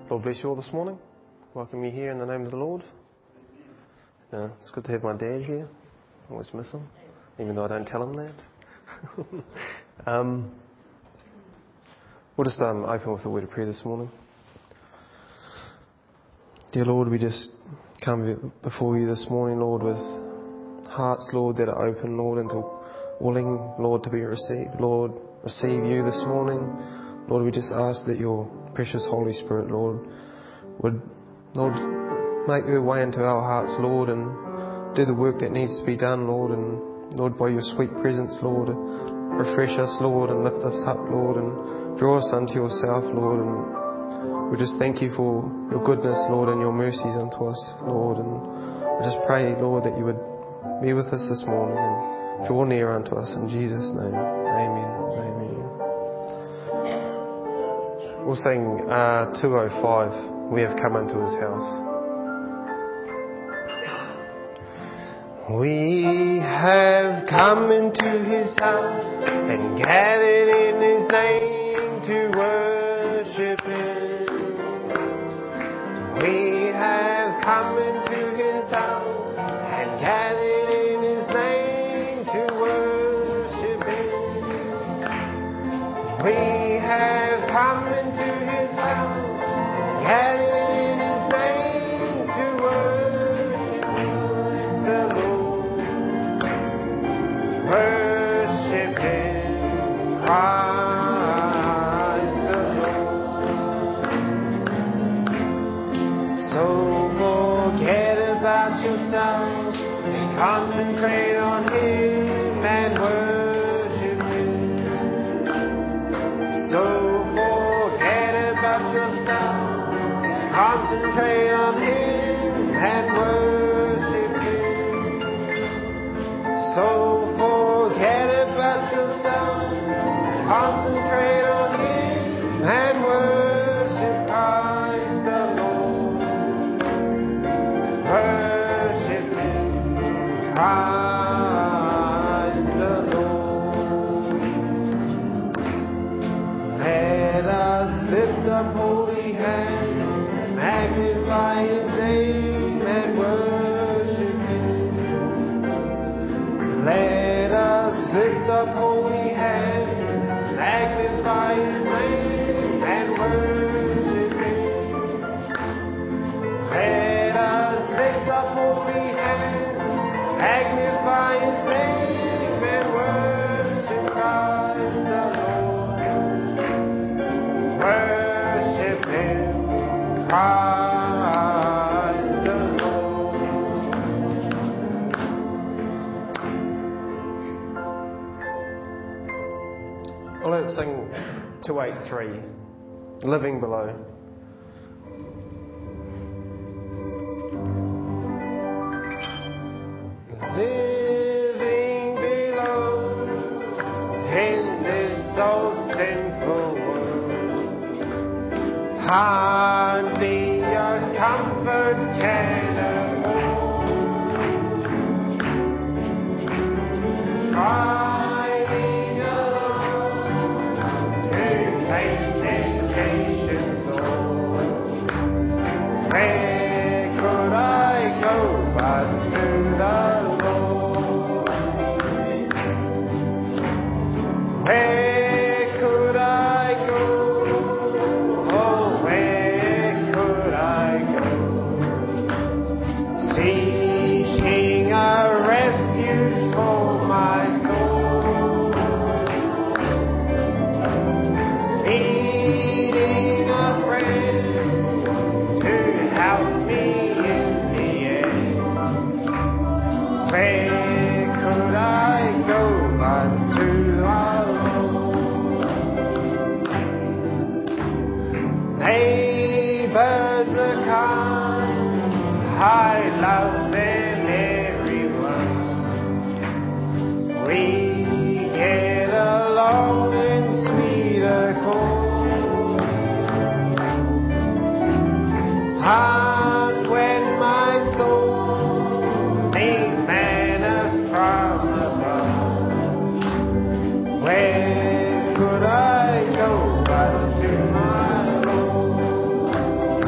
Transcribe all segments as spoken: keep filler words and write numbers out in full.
Lord bless you all this morning. Welcome you here in the name of the Lord. Uh, it's good to have my dad here. I always miss him, even though I don't tell him that. um, we'll just um, open with a word of prayer this morning. Dear Lord, we just come before you this morning, Lord, with hearts, Lord, that are open, Lord, and to willing, Lord, to be received. Lord, receive you this morning. Lord, we just ask that your precious Holy Spirit, Lord, would, Lord, make your way into our hearts, Lord, and do the work that needs to be done, Lord, and Lord, by your sweet presence, Lord, refresh us, Lord, and lift us up, Lord, and draw us unto yourself, Lord, and we just thank you for your goodness, Lord, and your mercies unto us, Lord, and I just pray, Lord, that you would be with us this morning and draw near unto us in Jesus' name. Amen. Amen. We'll sing uh, two oh five, We Have Come Into His House. We have come into His house and gathered in His name to worship Him. We have come into His house and gathered in His name to worship Him. We have come into His house and gathered in His name to worship the Lord. Worship Him, Christ the Lord. So forget about yourself and concentrate on Him and worship Him. So forget about yourself and concentrate on Him and worship Him. So forget about yourself and concentrate on Him and worship Christ the Lord. Worship Him, Christ the Lord. Let us lift up holy hands, magnify His name and worship Him. Let us lift up holy hands, magnify His name and worship Him. Let us lift up holy hands, magnify His name and worship Christ the Lord. Worship Him, Christ the Lord. Well, let's sing two eighty-three, Living Below. Living below in this old sinful world, hardly a comfort can afford. Fighting alone to face temptation's sword. Where could I go but to the Lord? Where could I go? Oh, where could I go? Seeking a refuge for my soul, needing a friend to help me in the end. Where could I go but to our Lord? Neighbors are kind, I love them everyone. We get along in sweet accord. And when my soul needs manna from above, where could I go but to my Lord?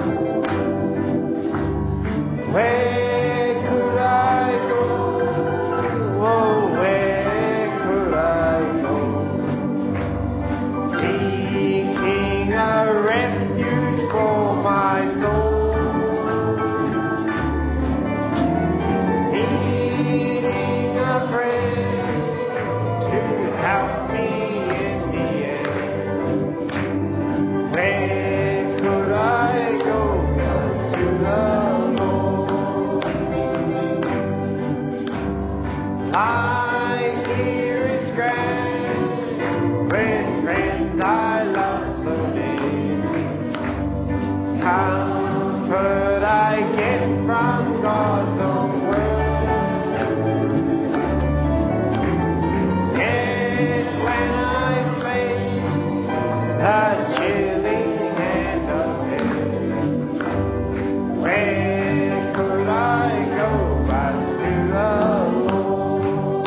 comfort I get from God's own word. Yes, when I face the chilling hand of death, where could I go but to the Lord?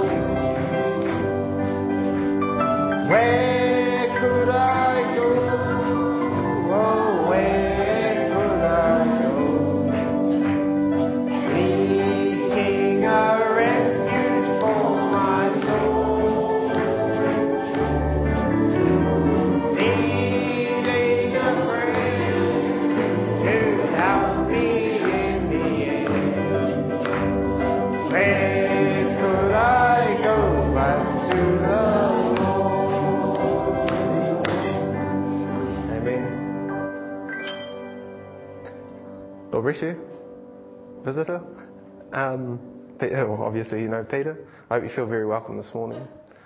Where could I go? Oh, where could I go? Seeking a refuge for my soul, needing a friend to help me in the end. Where could I go but to the Lord? Amen. Lord bless you, visitor. Um, Peter, well, obviously you know Peter. I hope you feel very welcome this morning.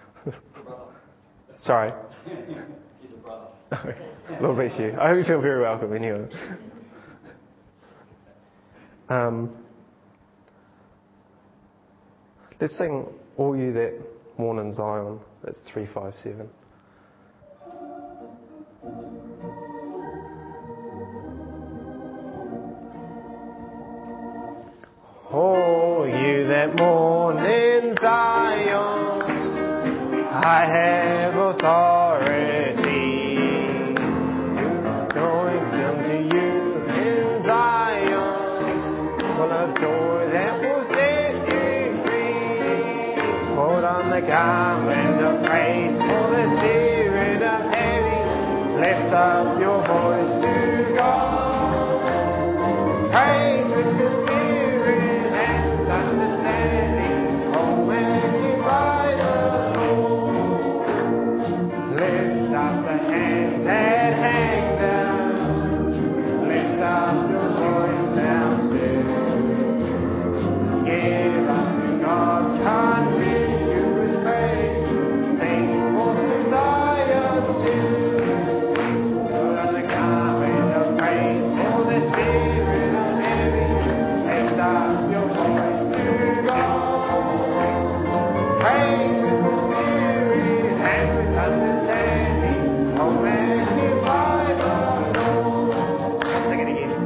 Sorry. He's a brother. Lord bless you. I hope you feel very welcome anyway. Um, let's sing All You That Mourn in Zion. That's three five seven. All you that mourn in Zion, I have authority to anoint unto you in Zion, full of joy that will set you free. Put on the garment of praise for the spirit of heaviness. Lift up your voice to God. Praise with the spirit and understanding. Oh, magnify the Lord. Lift up the hands that hang down. Lift up your voice now still. Give unto God continuous praise. Sing forth to Zion too. Put on the garment of praise for the spirit of heaviness. Lift up your voice to God. Praise with the spirit and with understanding. Oh, magnify the Lord. Sing it again.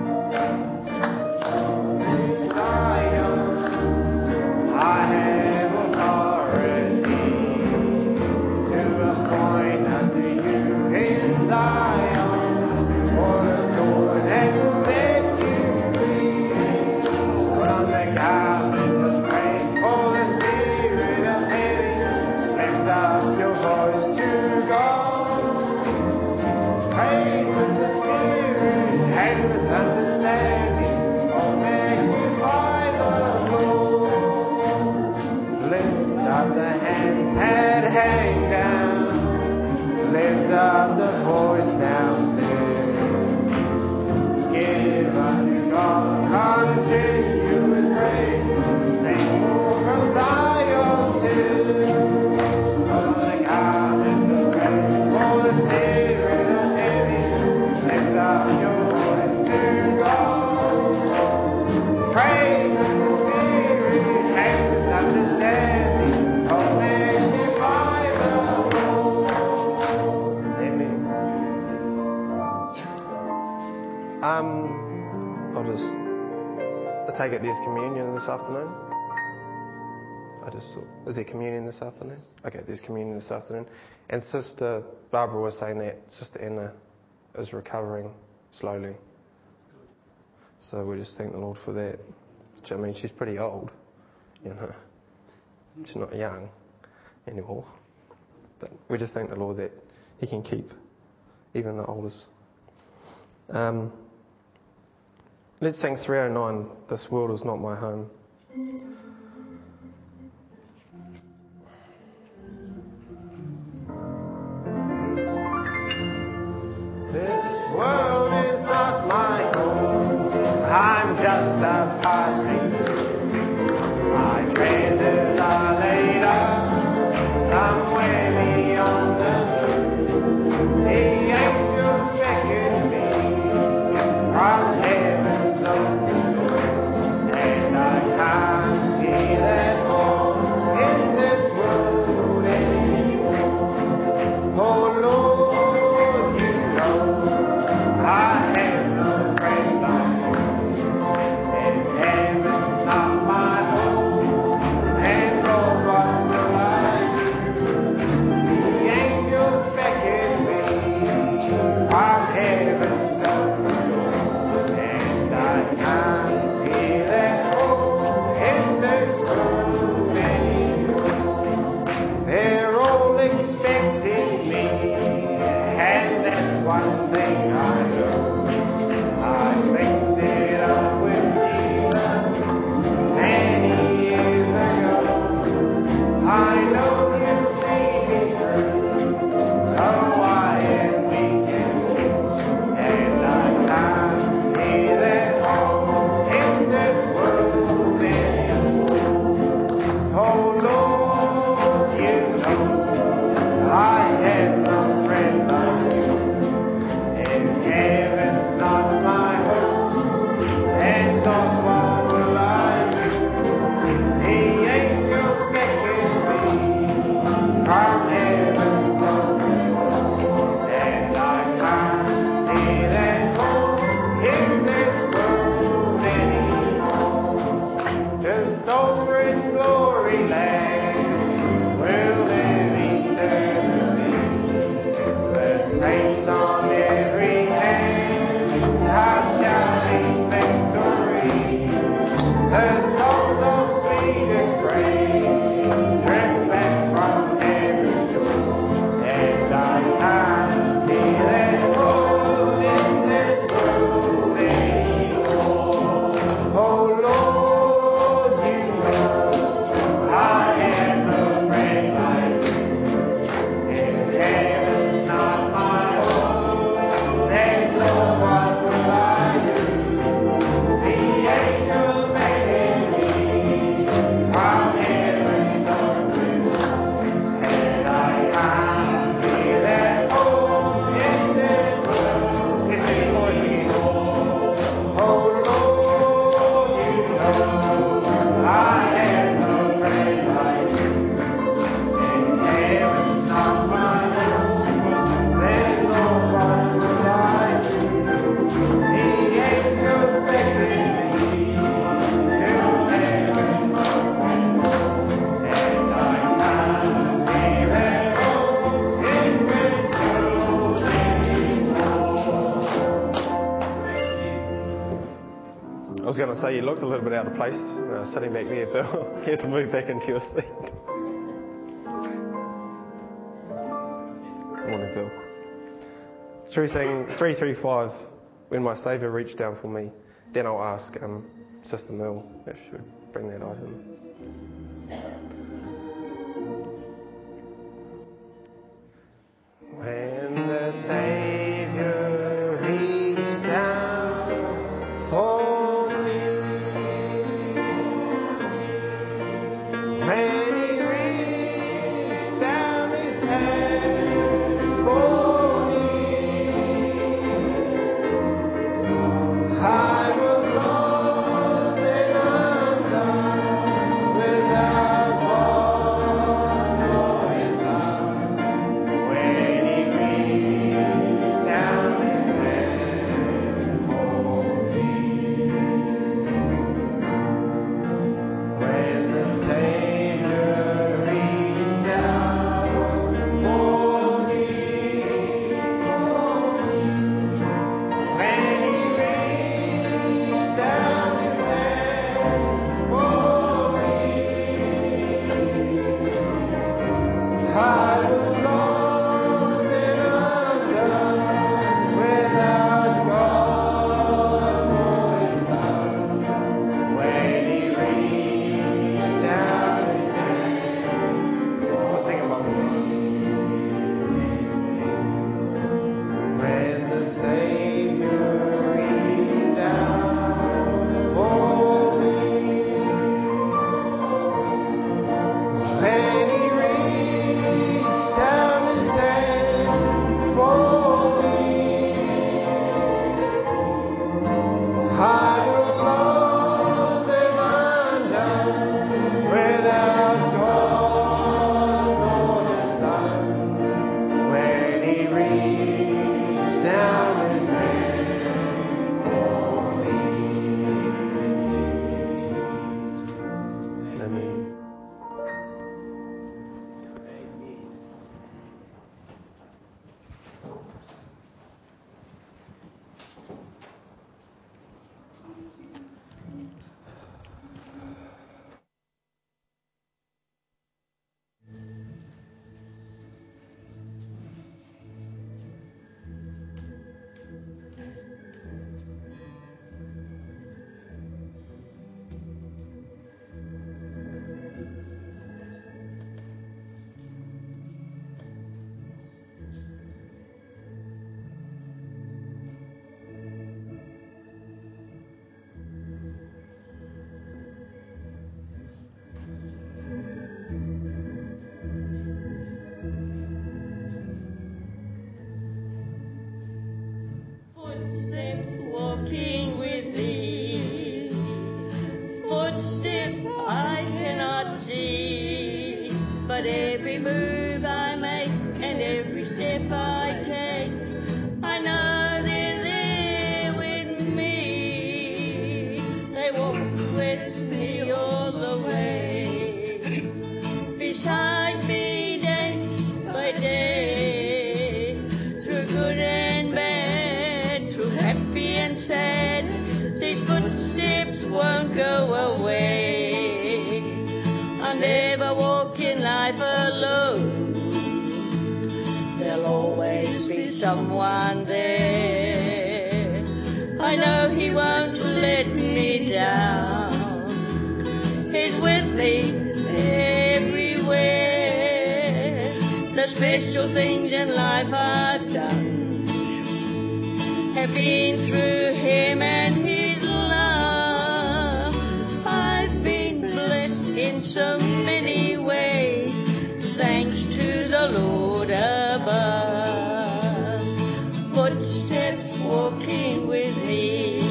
Zion, I have authority to appoint unto you in Zion for the door that will set you free. Put on the garment of praise for the spirit of heaviness. Lift up your voice to God. Praise with the spirit and with understanding. Oh, magnify the Lord. Lift up the hands that hang down. Lift up the voice now still. Give unto God continuous praise. Sing more from Zion too. On the garment of praise for the spirit of heaviness. Lift up your voice to God. Praise with the spirit and with understanding. Oh, magnify the Lord. Amen. Um, I'll just I take it there's communion this afternoon. I just thought, is there communion this afternoon? Okay, there's communion this afternoon. And Sister Barbara was saying that Sister Anna is recovering slowly. So we just thank the Lord for that. I mean, she's pretty old, you know. She's not young anymore. But we just thank the Lord that He can keep even the oldest. Um, let's sing three oh nine, This World Is Not My Home. This world is not my home. I'm just a passing through. My treasures are laid up somewhere beyond the blue. The angels beckon me from was going to say, you looked a little bit out of place uh, sitting back there, Bill. You had to move back into your seat. Morning, Bill. Should we sing three three five, When My Saviour Reached Down For Me? Then I'll ask um, Sister Mill if she would bring that item. When the Saviour reached down for me, when He reached down His hand for me, I was lost and undone without God or His love. When He reached down His hand for me, when the Savior reached down for me, when He reached down His hand for me, I was lost and undone without God or His Son. When He reached down His hand, we'll sing it one more time. When the Savior reached down for me, when He reached down His hand for me, I was lost and undone without God or His Son. When He reached down His hand for me. Amen. Footsteps walking with thee, footsteps I cannot see, but every move I make and every step I take, I know they're there with me. They walk with me all the way, beside me day by day, through good and bad, through happy and sad. These footsteps won't go away. I'll never walk in life alone. There'll always be someone there. I know He won't let me down. He's with me everywhere. The special things in life I've done have been through Him and His love. I've been blessed in so many ways, thanks to the Lord above. Footsteps walking with me,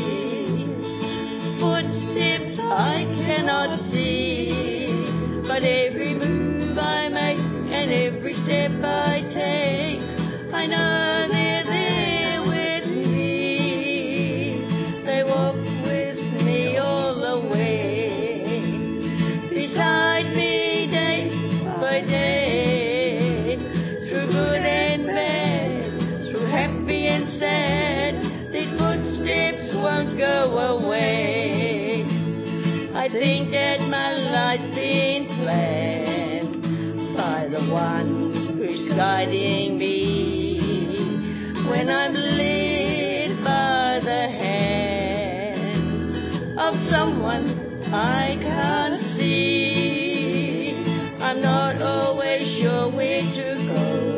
footsteps I cannot see, but every move I make and every step I take, I know they're there with me. They walk with me all the way, beside me day by day, through good and bad, through happy and sad. These footsteps won't go away. I think that my life's been planned by the one who's guiding me. When I'm led by the hand of someone I can't see, I'm not always sure where to go.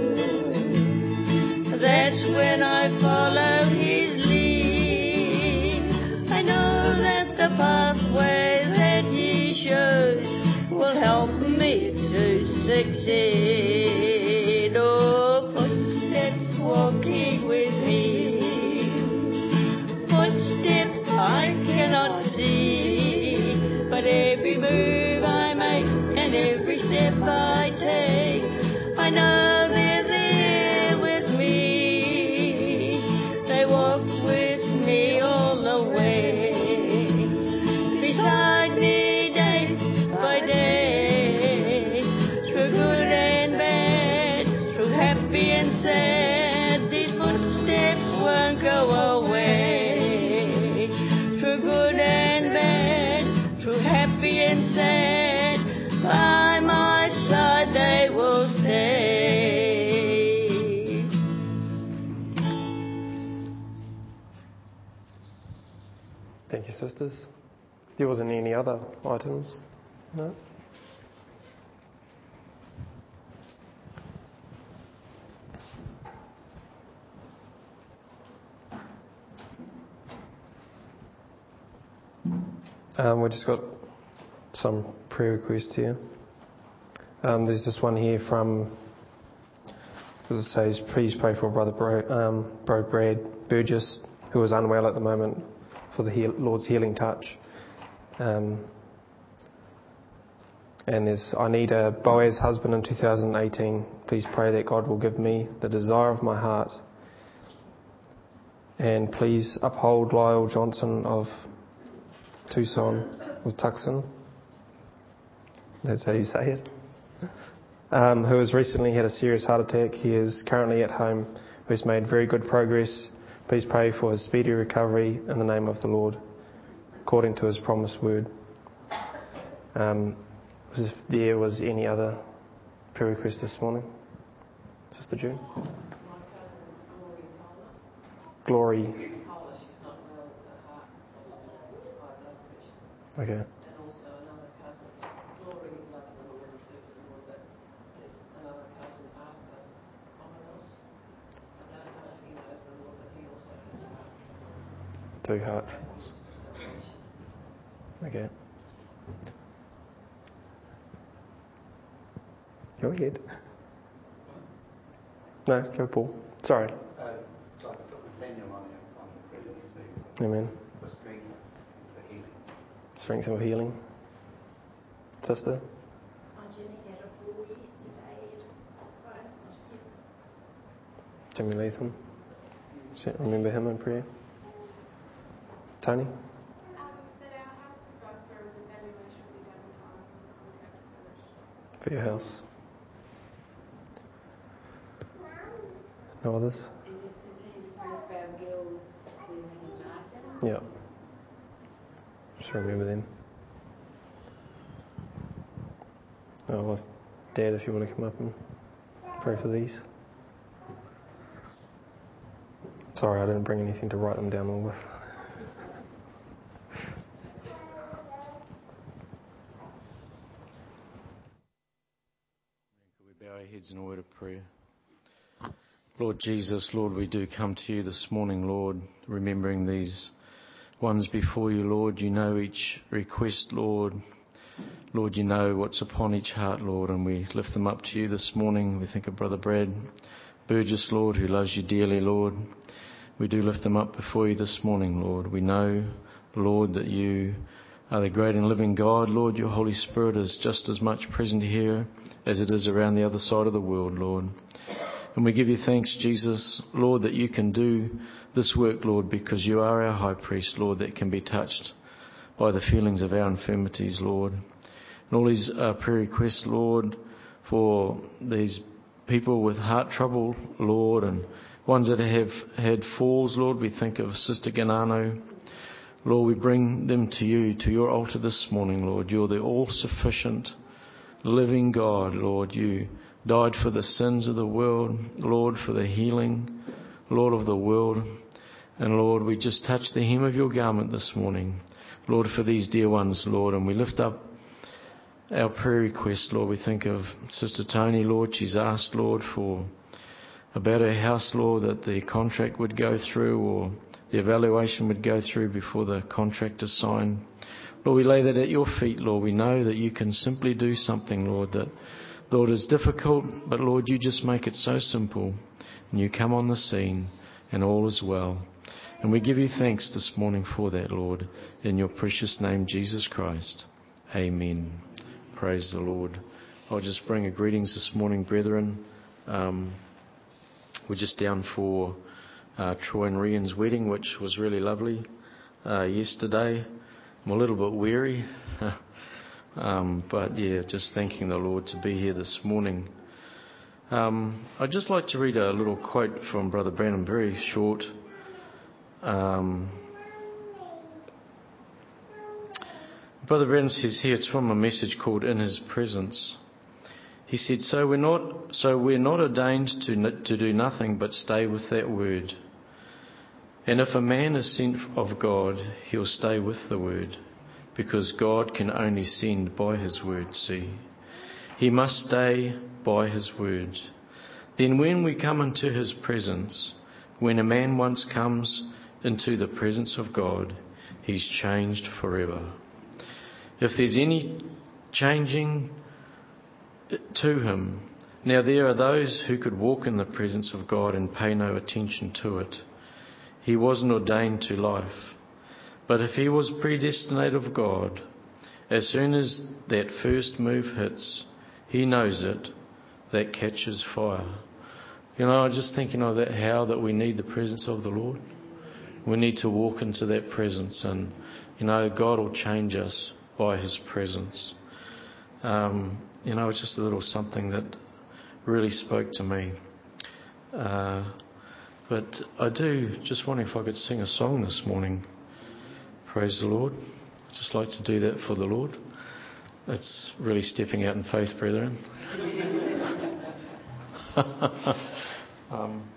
That's when I follow his lead. I know that the pathway that he shows will help me to succeed. Oh, footsteps walking with me, footsteps I cannot see, but every move I make and every step I take, I know they're there with me. They walk with me all the way, beside me day by day, through good and bad, through happy and sad. These footsteps won't go away, through good and bad, through happy and sad. By my side they will stay. Thank you, sisters. There wasn't any other items? No? Um, we've just got some prayer requests here. Um, there's just one here from, as it says, please pray for Brother Bro, um, Bro Brad Burgess, who is unwell at the moment, for the heal, Lord's healing touch. Um, and there's, I need a Boaz husband in two thousand eighteen. Please pray that God will give me the desire of my heart. And please uphold Lyle Johnson of Tucson, or Tucson. That's how you say it. Um, who has recently had a serious heart attack. He is currently at home, who has made very good progress. Please pray for his speedy recovery in the name of the Lord, according to his promised word. Um, if there was any other prayer request this morning? Sister June? My cousin Glory. Glory Kohler. Kohler, she's not well with her heart, high blood pressure. Okay. And also another cousin, Glory, loves the Lord and serves the Lord, but there's another cousin, Arthur Omenos. I don't know if he knows the Lord, but he also has heart trouble. Two heart. Salvation. Okay. Go ahead. No, go Paul. Sorry. Uh, so I've got Nathaniel on, the, on the previous too. Amen. For strength and for healing. Strength and healing. Sister? Oh, Jenny had a fall yesterday and bones not healed. Jimmy Latham. Remember him in prayer? Tony? Um, that our house would go for an evaluation we done in time for the contract finished. For your house. No others? And just continue to pray for our girls, Celine and Martin. Yeah. Just remember them. Oh, well, Dad, if you want to come up and pray for these. Sorry, I didn't bring anything to write them down all with. Could we bow our heads in a word of prayer? Lord Jesus, Lord, we do come to you this morning, Lord, remembering these ones before you, Lord. You know each request, Lord. Lord, you know what's upon each heart, Lord, and we lift them up to you this morning. We think of Brother Brad Burgess, Lord, who loves you dearly, Lord. We do lift them up before you this morning, Lord. We know, Lord, that you are the great and living God, Lord. Your Holy Spirit is just as much present here as it is around the other side of the world, Lord. And we give you thanks, Jesus, Lord, that you can do this work, Lord, because you are our high priest, Lord, that can be touched by the feelings of our infirmities, Lord. And all these uh, prayer requests, Lord, for these people with heart trouble, Lord, and ones that have had falls, Lord. We think of Sister Ganano, Lord, we bring them to you, to your altar this morning, Lord. You're the all-sufficient, living God, Lord. You died for the sins of the world, Lord, for the healing, Lord, of the world. And Lord, we just touch the hem of your garment this morning, Lord, for these dear ones, Lord. And we lift up our prayer request, Lord. We think of Sister Tony, Lord. She's asked, Lord, for about her house, Lord, that the contract would go through or the evaluation would go through before the contract is signed. Lord, we lay that at your feet, Lord. We know that you can simply do something, Lord, that, Lord, is difficult, but Lord, you just make it so simple. And you come on the scene and all is well. And we give you thanks this morning for that, Lord, in your precious name, Jesus Christ. Amen. Praise the Lord. I'll just bring a greetings this morning, brethren. Um, we're just down for uh, Troy and Rian's wedding, which was really lovely uh, yesterday. I'm a little bit weary, um, but yeah, just thanking the Lord to be here this morning. Um, I'd just like to read a little quote from Brother Branham, very short. Um, Brother Branham says here, it's from a message called In His Presence. He said, so we're not, so we're not ordained to, to do nothing but stay with that word. And if a man is sent of God, he'll stay with the word, because God can only send by his word, see. He must stay by his word. Then when we come into his presence, when a man once comes into the presence of God, he's changed forever. If there's any changing to him, now there are those who could walk in the presence of God and pay no attention to it. He wasn't ordained to life. But if he was predestinate of God, as soon as that first move hits, he knows it, that catches fire. You know, I was just thinking of that, how that we need the presence of the Lord. We need to walk into that presence, and, you know, God will change us by his presence. Um, you know, it's just a little something that really spoke to me. Uh, but I do just wonder if I could sing a song this morning. Praise the Lord. I'd just like to do that for the Lord. It's really stepping out in faith, brethren. um,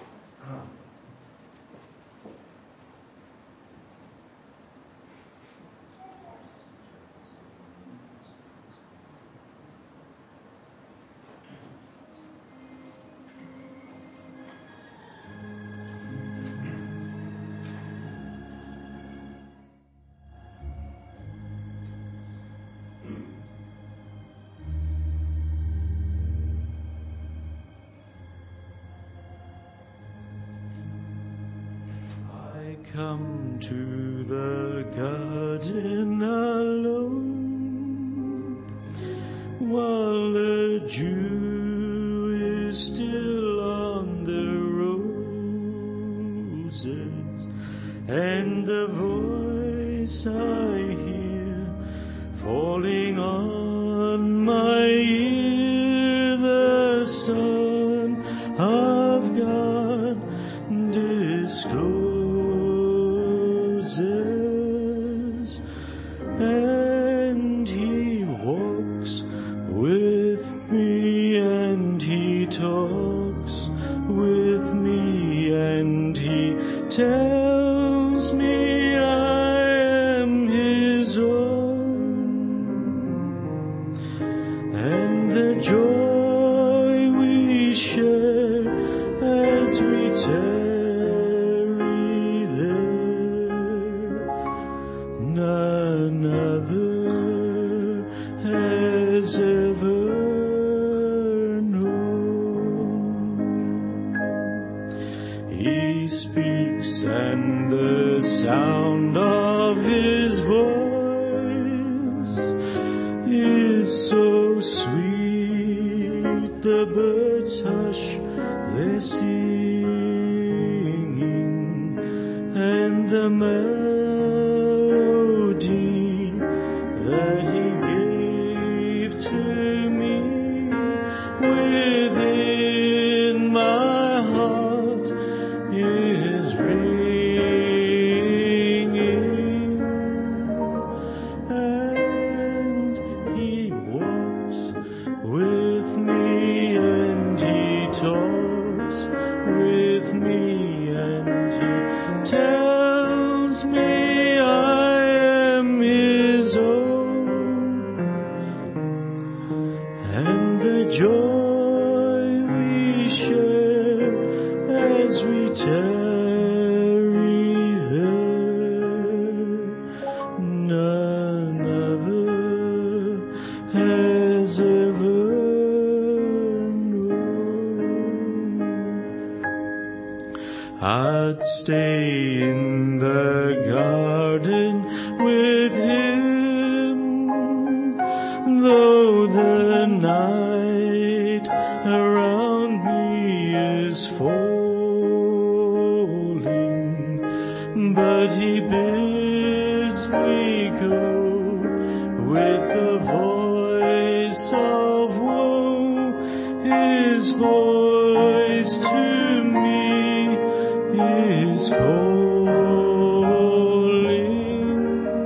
Come to the garden alone, while the dew is still on the roses, and the voice I hear falling on my ear, the Son of God discloses. And he walks with me, and he talks with me, and he tells me I am his own, and the joy we share as we tarry there, none other has ever known. He speaks, and the sound of his voice is so sweet, the birds hush their singing, and the melody that he gave to me within my heart is ringing. stay in the garden with him, though the night around me is falling, but he bids me go with the voice of woe. His voice to me is calling,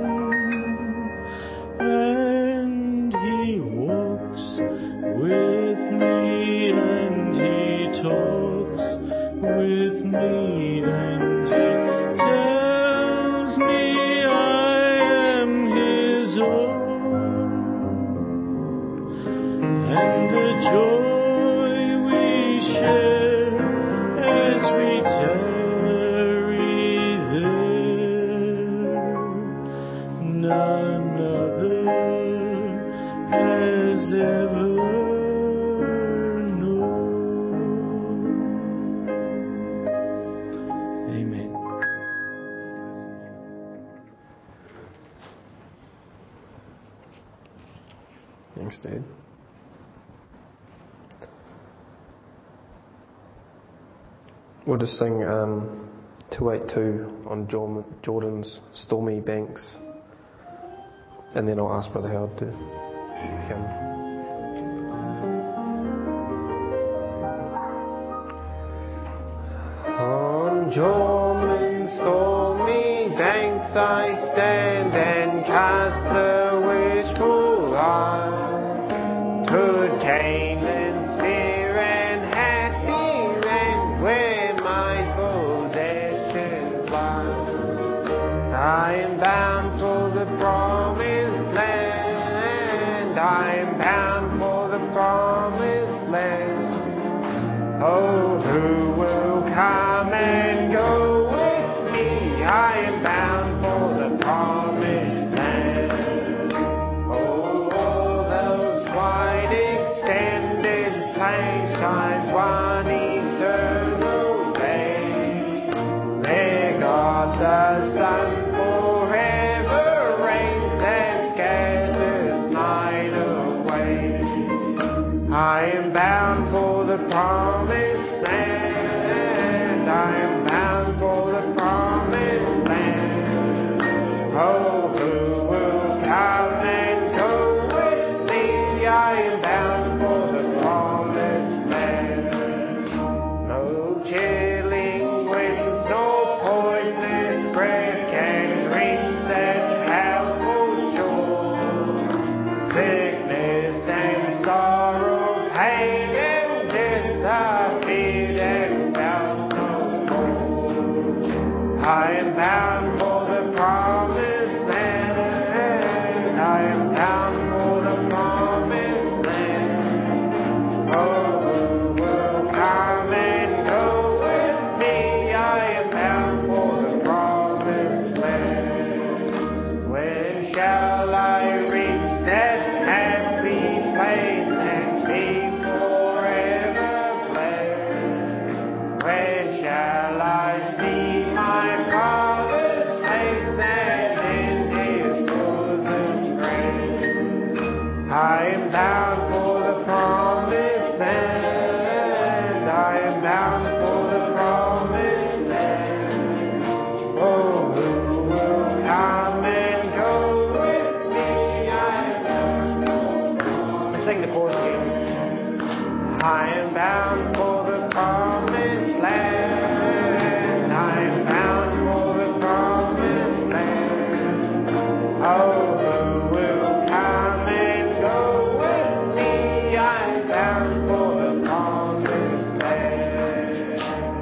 and he walks with me, and he talks with me, and he tells me I am his own, and the joy we share as we tarry there, none other has ever known. Amen. Thanks, Dad. We'll just sing um, two eighty-two on Jordan's Stormy Banks, and then I'll ask Brother Howard to come. On Jordan's stormy banks I stand and cast the wishful eye to Canaan's fair and happy land where my possessions lie. I am bound for the promised land. I am bound for the promised land. Oh, who will come and go with me? I am bound for the promised land. Oh, all those wide extended plains shines one eternal day. There God the sun forever reigns and scatters night away. I am bound for the promised land. I am bound for the promised land. Oh, who will come and go with me? I am bound for the promised land. No chilling winds nor poisonous breath can reach that helpful shore. Sickness and sorrow, pain and death are feared and felt no more. I am bound for the promised land. I am bound for the promised land. Oh, who will come and go with me? I am bound for the promised land. When shall I reach that happy place and be forever blessed? When shall I see my Father's face and in his bosom grace? I am bound for the promised land. I am bound for the promised land. Oh, who will come and go with me? I am bound. Sing the chorus again. I am bound for the promised land. I am bound for the promised land. Oh, who will come and go with me? I am bound for the promised land.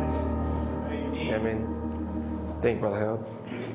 Amen. Thank you, Brother Howard.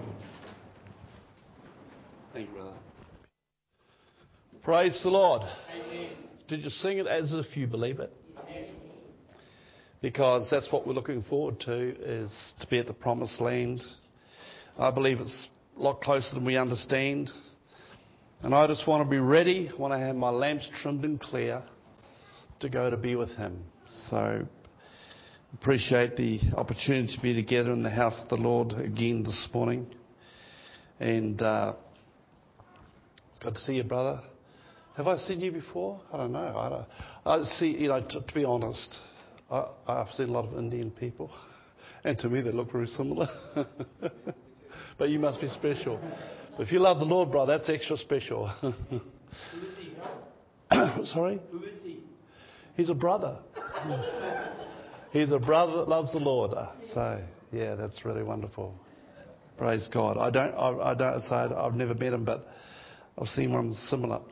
Thank you, brother. Praise the Lord. Did you sing it as if you believe it? Because that's what we're looking forward to, is to be at the promised land. I believe it's a lot closer than we understand. And I just want to be ready, I want to have my lamps trimmed and clear to go to be with him. So Appreciate the opportunity to be together in the house of the Lord again this morning. And uh, it's good to see you, brother. Have I seen you before? I don't know. I, don't, I see, you know, to, to be honest, I, I've seen a lot of Indian people. And to me, they look very similar. But you must be special. But if you love the Lord, brother, that's extra special. Who is he? Sorry? Who is he? He's a brother. He's a brother that loves the Lord. So, yeah, that's really wonderful. Praise God. I don't, I, I don't say I've never met him, but I've seen one similar.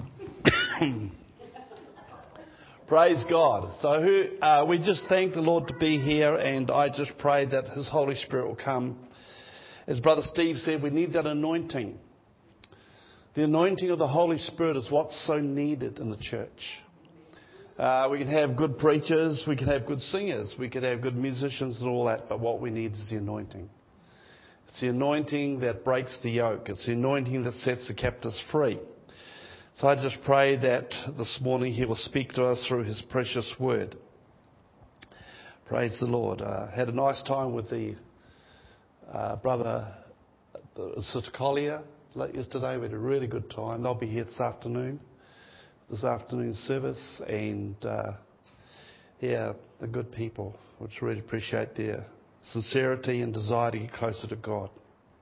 Praise God. So who, uh, we just thank the Lord to be here, and I just pray that His Holy Spirit will come. As Brother Steve said, we need that anointing. The anointing of the Holy Spirit is what's so needed in the church. Uh, we can have good preachers, we can have good singers, we can have good musicians and all that, but what we need is the anointing. It's the anointing that breaks the yoke. It's the anointing that sets the captives free. So I just pray that this morning He will speak to us through His precious word. Praise the Lord. Uh, had a nice time with the uh, brother, uh, Sister Collier, late yesterday. We had a really good time. They'll be here this afternoon. This afternoon service, and uh, yeah, they're good people, which really appreciate their sincerity and desire to get closer to God.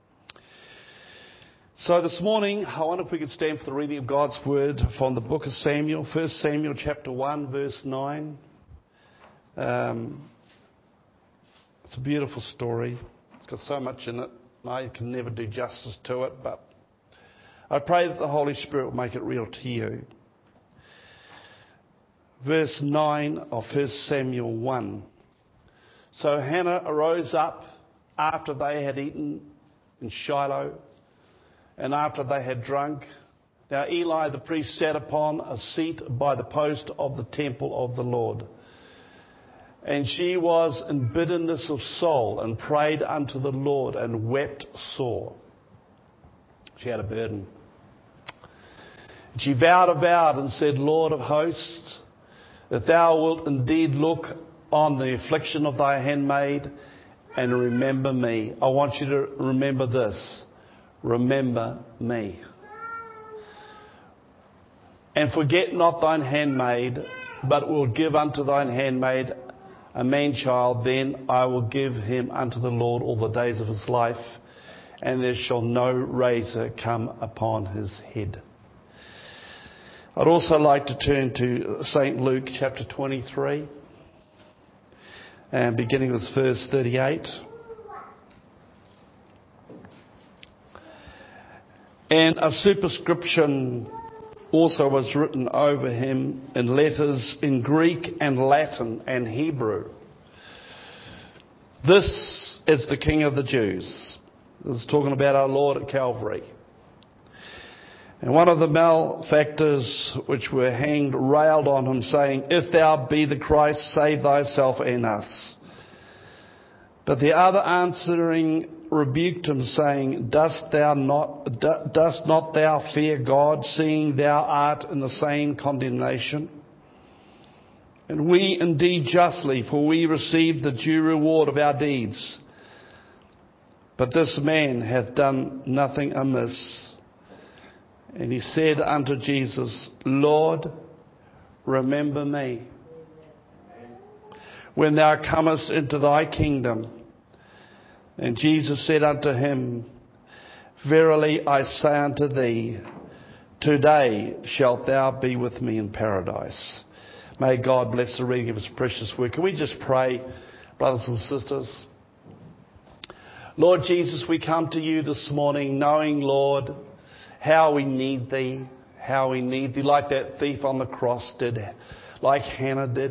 So this morning, I wonder if we could stand for the reading of God's word from the book of Samuel, First Samuel chapter one, verse nine. Um, it's a beautiful story. It's got so much in it, and I can never do justice to it, but I pray that the Holy Spirit will make it real to you. Verse nine of First Samuel one. So Hannah arose up after they had eaten in Shiloh, and after they had drunk. Now Eli the priest sat upon a seat by the post of the temple of the Lord. And she was in bitterness of soul, and prayed unto the Lord, and wept sore. She had a burden. She vowed a vow and said, Lord of hosts, if thou wilt indeed look on the affliction of thy handmaid and remember me. I want you to remember this. Remember me. And forget not thine handmaid, but will give unto thine handmaid a man-child. Then I will give him unto the Lord all the days of his life, and there shall no razor come upon his head. I'd also like to turn to Saint Luke chapter twenty-three, and beginning with verse thirty-eight. And a superscription also was written over him in letters in Greek and Latin and Hebrew. This is the King of the Jews. This is talking about our Lord at Calvary. And one of the malefactors which were hanged railed on him, saying, If thou be the Christ, save thyself and us. But the other answering rebuked him, saying, Dost thou not, dost not thou fear God, seeing thou art in the same condemnation? And we indeed justly, for we received the due reward of our deeds. But this man hath done nothing amiss. And he said unto Jesus, Lord, remember me when thou comest into thy kingdom. And Jesus said unto him, Verily I say unto thee, today shalt thou be with me in paradise. May God bless the reading of His precious word. Can we just pray, brothers and sisters? Lord Jesus, we come to you this morning knowing, Lord, how we need Thee, how we need Thee, like that thief on the cross did, like Hannah did.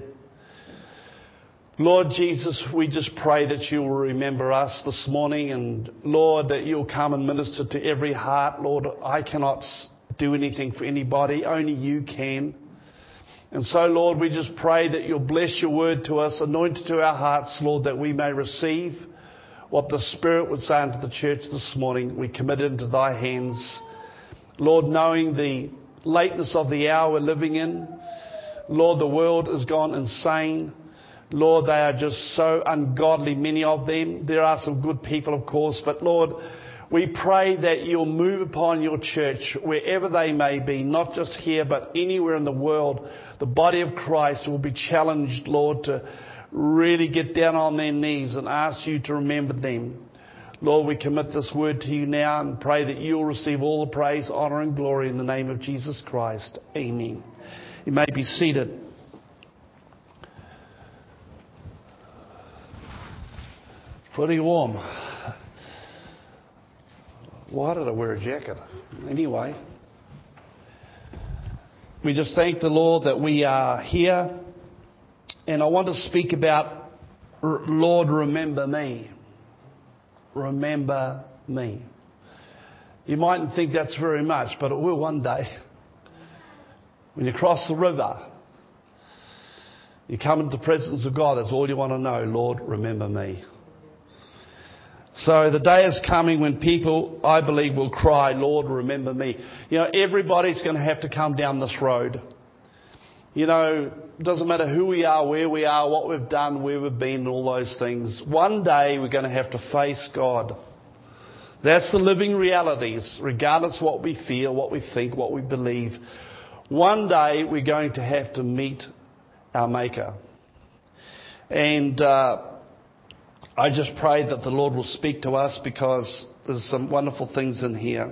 Lord Jesus, we just pray that you will remember us this morning, and Lord, that you'll come and minister to every heart. Lord, I cannot do anything for anybody, only you can. And so, Lord, we just pray that you'll bless your word to us, anoint it to our hearts, Lord, that we may receive what the Spirit would say unto the church this morning. We commit it into thy hands. Lord, knowing the lateness of the hour we're living in, Lord, the world has gone insane. Lord, they are just so ungodly, many of them. There are some good people, of course, but Lord, we pray that you'll move upon your church wherever they may be, not just here, but anywhere in the world. The body of Christ will be challenged, Lord, to really get down on their knees and ask you to remember them. Lord, we commit this word to you now and pray that you'll receive all the praise, honour and glory in the name of Jesus Christ. Amen. You may be seated. Pretty warm. Why did I wear a jacket? Anyway, we just thank the Lord that we are here. And I want to speak about, Lord, remember me. Remember me. You mightn't think that's very much, but it will one day. When you cross the river, you come into the presence of God, that's all you want to know. Lord, remember me. So the day is coming when people, I believe, will cry, Lord, remember me. You know, everybody's going to have to come down this road. You know, it doesn't matter who we are, where we are, what we've done, where we've been, and all those things. One day we're going to have to face God. That's the living realities, regardless of what we feel, what we think, what we believe. One day we're going to have to meet our Maker. And uh, I just pray that the Lord will speak to us, because there's some wonderful things in here.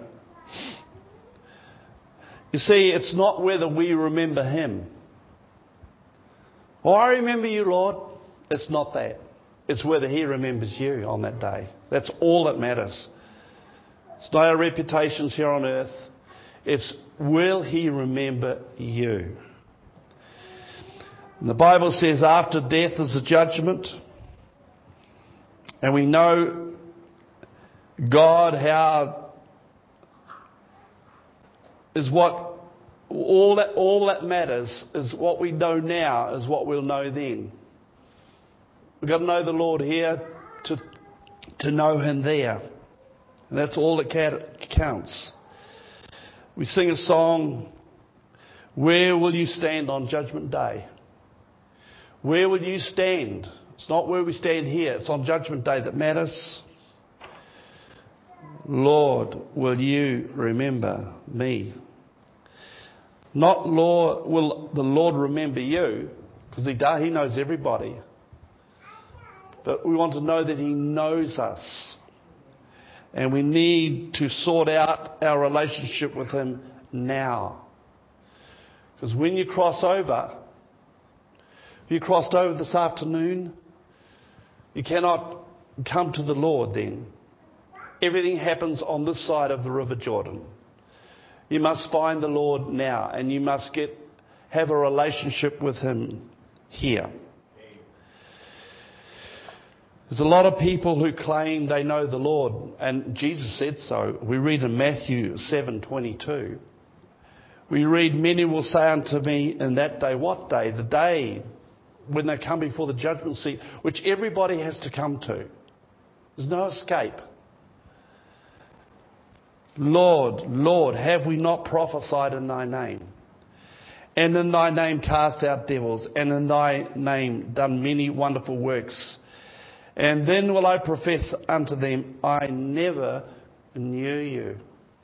You see, it's not whether we remember Him. Oh, I remember you, Lord. It's not that. It's whether He remembers you on that day. That's all that matters. It's not our reputations here on earth. It's, will He remember you? And the Bible says after death is a judgment. And we know God how is what all that all that matters is what we know now is what we'll know then. We've got to know the Lord here to to know Him there. And that's all that counts. We sing a song, where will you stand on Judgment Day? Where will you stand? It's not where we stand here. It's on Judgment Day that matters. Lord, will you remember me? Not, Lord, will the Lord remember you? Because he does, He knows everybody. But we want to know that He knows us. And we need to sort out our relationship with Him now. Because when you cross over, if you crossed over this afternoon, you cannot come to the Lord then. Everything happens on this side of the River Jordan. You must find the Lord now, and you must get have a relationship with Him here. There's a lot of people who claim they know the Lord, and Jesus said so. We read in Matthew seven twenty-two. We read, many will say unto me in that day, what day? The day when they come before the judgment seat, which everybody has to come to. There's no escape. Lord, Lord, have we not prophesied in thy name? And in thy name cast out devils, and in thy name done many wonderful works. And then will I profess unto them, I never knew you.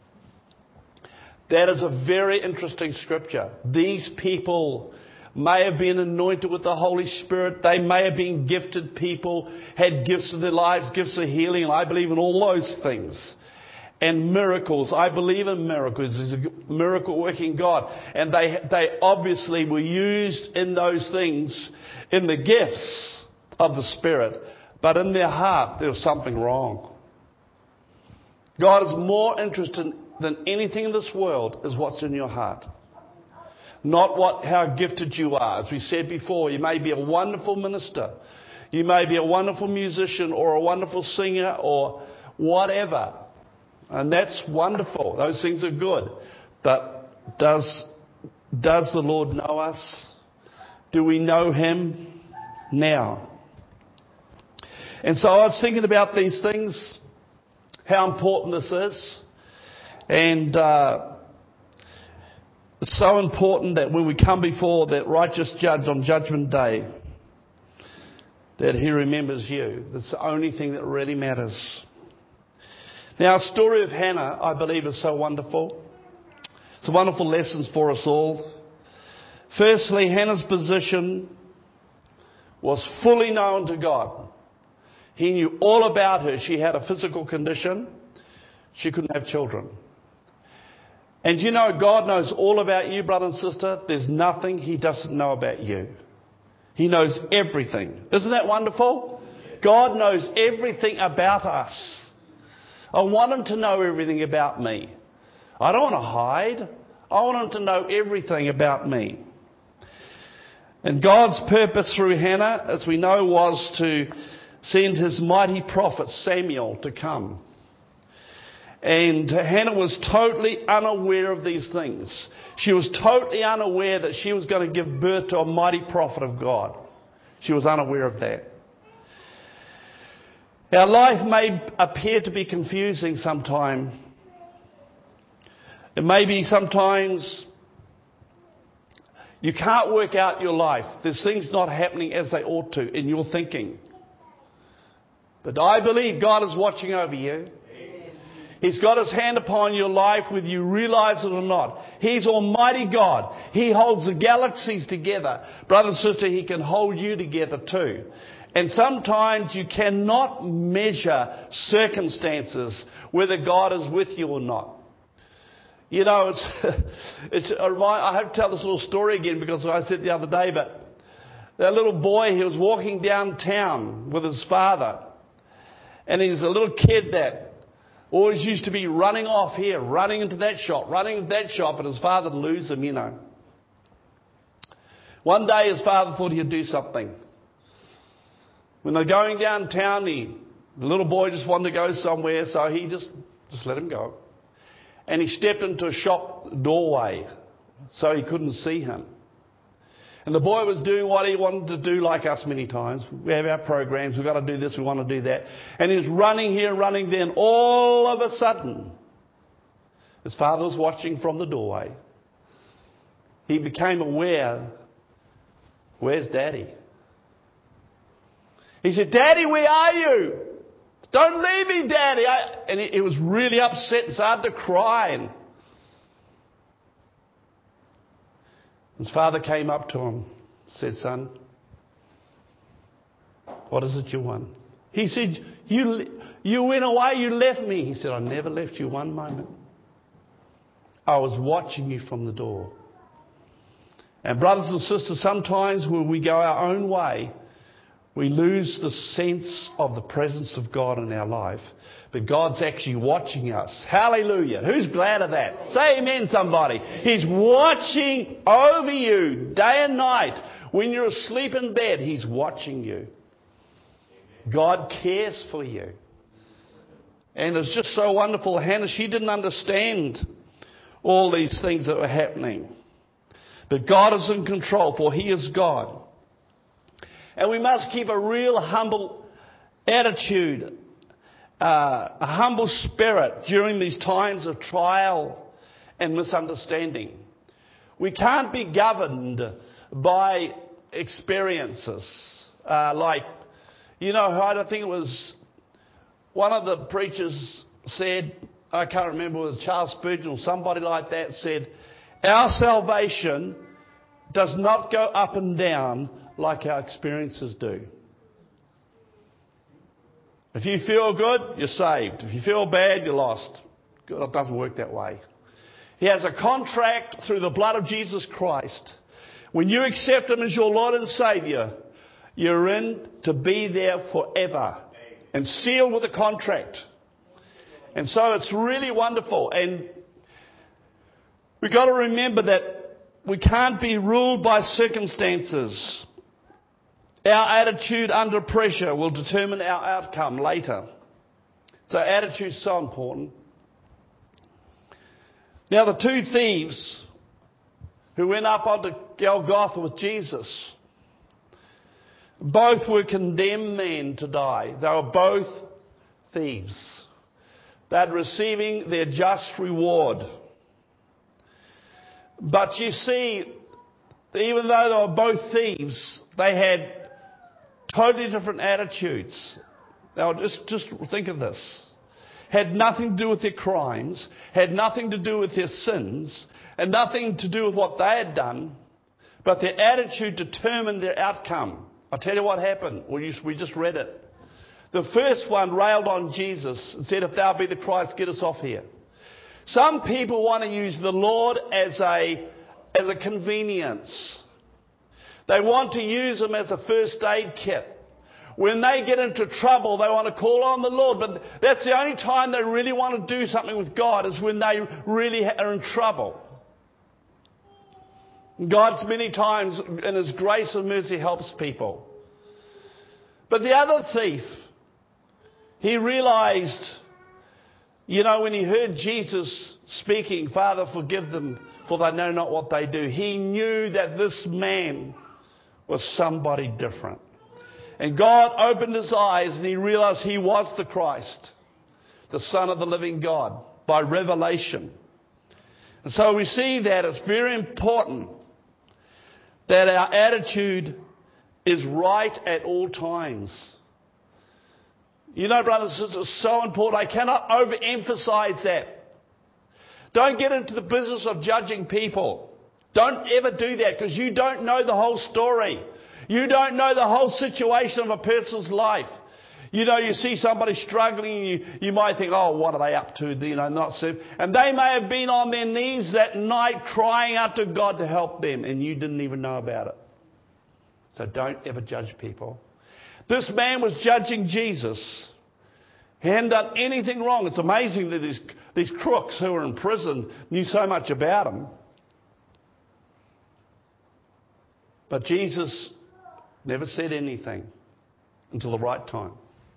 That is a very interesting scripture. These people may have been anointed with the Holy Spirit. They may have been gifted people, had gifts in their lives, gifts of healing, and I believe in all those things. And miracles. I believe in miracles. He's a miracle-working God. And they they obviously were used in those things, in the gifts of the Spirit. But in their heart, there was something wrong. God is more interested than anything in this world is what's in your heart. Not what how gifted you are. As we said before, you may be a wonderful minister. You may be a wonderful musician or a wonderful singer or whatever. And that's wonderful. Those things are good. But does, does the Lord know us? Do we know Him now? And so I was thinking about these things, how important this is. And uh, it's so important that when we come before that righteous judge on Judgment Day, that He remembers you. That's the only thing that really matters. Now, the story of Hannah, I believe, is so wonderful. It's a wonderful lesson for us all. Firstly, Hannah's position was fully known to God. He knew all about her. She had a physical condition. She couldn't have children. And you know, God knows all about you, brother and sister. There's nothing He doesn't know about you. He knows everything. Isn't that wonderful? God knows everything about us. I want Him to know everything about me. I don't want to hide. I want Him to know everything about me. And God's purpose through Hannah, as we know, was to send His mighty prophet Samuel to come. And Hannah was totally unaware of these things. She was totally unaware that she was going to give birth to a mighty prophet of God. She was unaware of that. Our life may appear to be confusing sometimes. It may be sometimes you can't work out your life. There's things not happening as they ought to in your thinking. But I believe God is watching over you. He's got His hand upon your life, whether you realize it or not. He's Almighty God. He holds the galaxies together. Brother and sister, He can hold you together too. And sometimes you cannot measure circumstances, whether God is with you or not. You know, it's, it's a remind, I have to tell this little story again because I said the other day, but that little boy, he was walking downtown with his father. And he's a little kid that always used to be running off here, running into that shop, running into that shop, and his father would lose him, you know. One day his father thought he'd do something. When they're going downtown, he, the little boy just wanted to go somewhere, so he just, just let him go. And he stepped into a shop doorway, so he couldn't see him. And the boy was doing what he wanted to do, like us many times. We have our programs, we've got to do this, we want to do that. And he was running here, running there, and all of a sudden, his father was watching from the doorway. He became aware, where's Daddy? He said, Daddy, where are you? Don't leave me, Daddy. I, and he, he was really upset and started to cry. And his father came up to him and said, Son, what is it you want? He said, you, you went away, you left me. He said, I never left you one moment. I was watching you from the door. And brothers and sisters, sometimes when we go our own way, we lose the sense of the presence of God in our life. But God's actually watching us. Hallelujah. Who's glad of that? Say amen, somebody. He's watching over you day and night. When you're asleep in bed, He's watching you. God cares for you. And it's just so wonderful. Hannah, she didn't understand all these things that were happening. But God is in control, for He is God. And we must keep a real humble attitude, uh, a humble spirit during these times of trial and misunderstanding. We can't be governed by experiences. Uh, like, you know, I don't think it was one of the preachers said, I can't remember, it was Charles Spurgeon or somebody like that said, our salvation does not go up and down like our experiences do. If you feel good, you're saved. If you feel bad, you're lost. God, it doesn't work that way. He has a contract through the blood of Jesus Christ. When you accept Him as your Lord and Saviour, you're in to be there forever and sealed with a contract. And so it's really wonderful. And we've got to remember that we can't be ruled by circumstances. Our attitude under pressure will determine our outcome later. So attitude is so important. Now the two thieves who went up onto Golgotha with Jesus, both were condemned men to die. They were both thieves. They were receiving their just reward. But you see, even though they were both thieves, they had Totally different attitudes. Now, just, just think of this. Had nothing to do with their crimes, had nothing to do with their sins, and nothing to do with what they had done, but their attitude determined their outcome. I'll tell you what happened. We just, we just read it. The first one railed on Jesus and said, if thou be the Christ, get us off here. Some people want to use the Lord as a, as a convenience. They want to use him as a first aid kit. When they get into trouble, they want to call on the Lord. But that's the only time they really want to do something with God, is when they really are in trouble. God's many times, in his grace and mercy, helps people. But the other thief, he realized, you know, when he heard Jesus speaking, Father, forgive them, for they know not what they do. He knew that this man was somebody different. And God opened his eyes and he realized he was the Christ, the Son of the living God, by revelation. And so we see that it's very important that our attitude is right at all times. You know, brothers and sisters, it's so important. I cannot overemphasize that. Don't get into the business of judging people. Don't ever do that, because you don't know the whole story. You don't know the whole situation of a person's life. You know, you see somebody struggling, and you, you might think, oh, what are they up to? You know, not so. And they may have been on their knees that night crying out to God to help them, and you didn't even know about it. So don't ever judge people. This man was judging Jesus. He hadn't done anything wrong. It's amazing that these, these crooks who were in prison knew so much about him. But Jesus never said anything until the right time.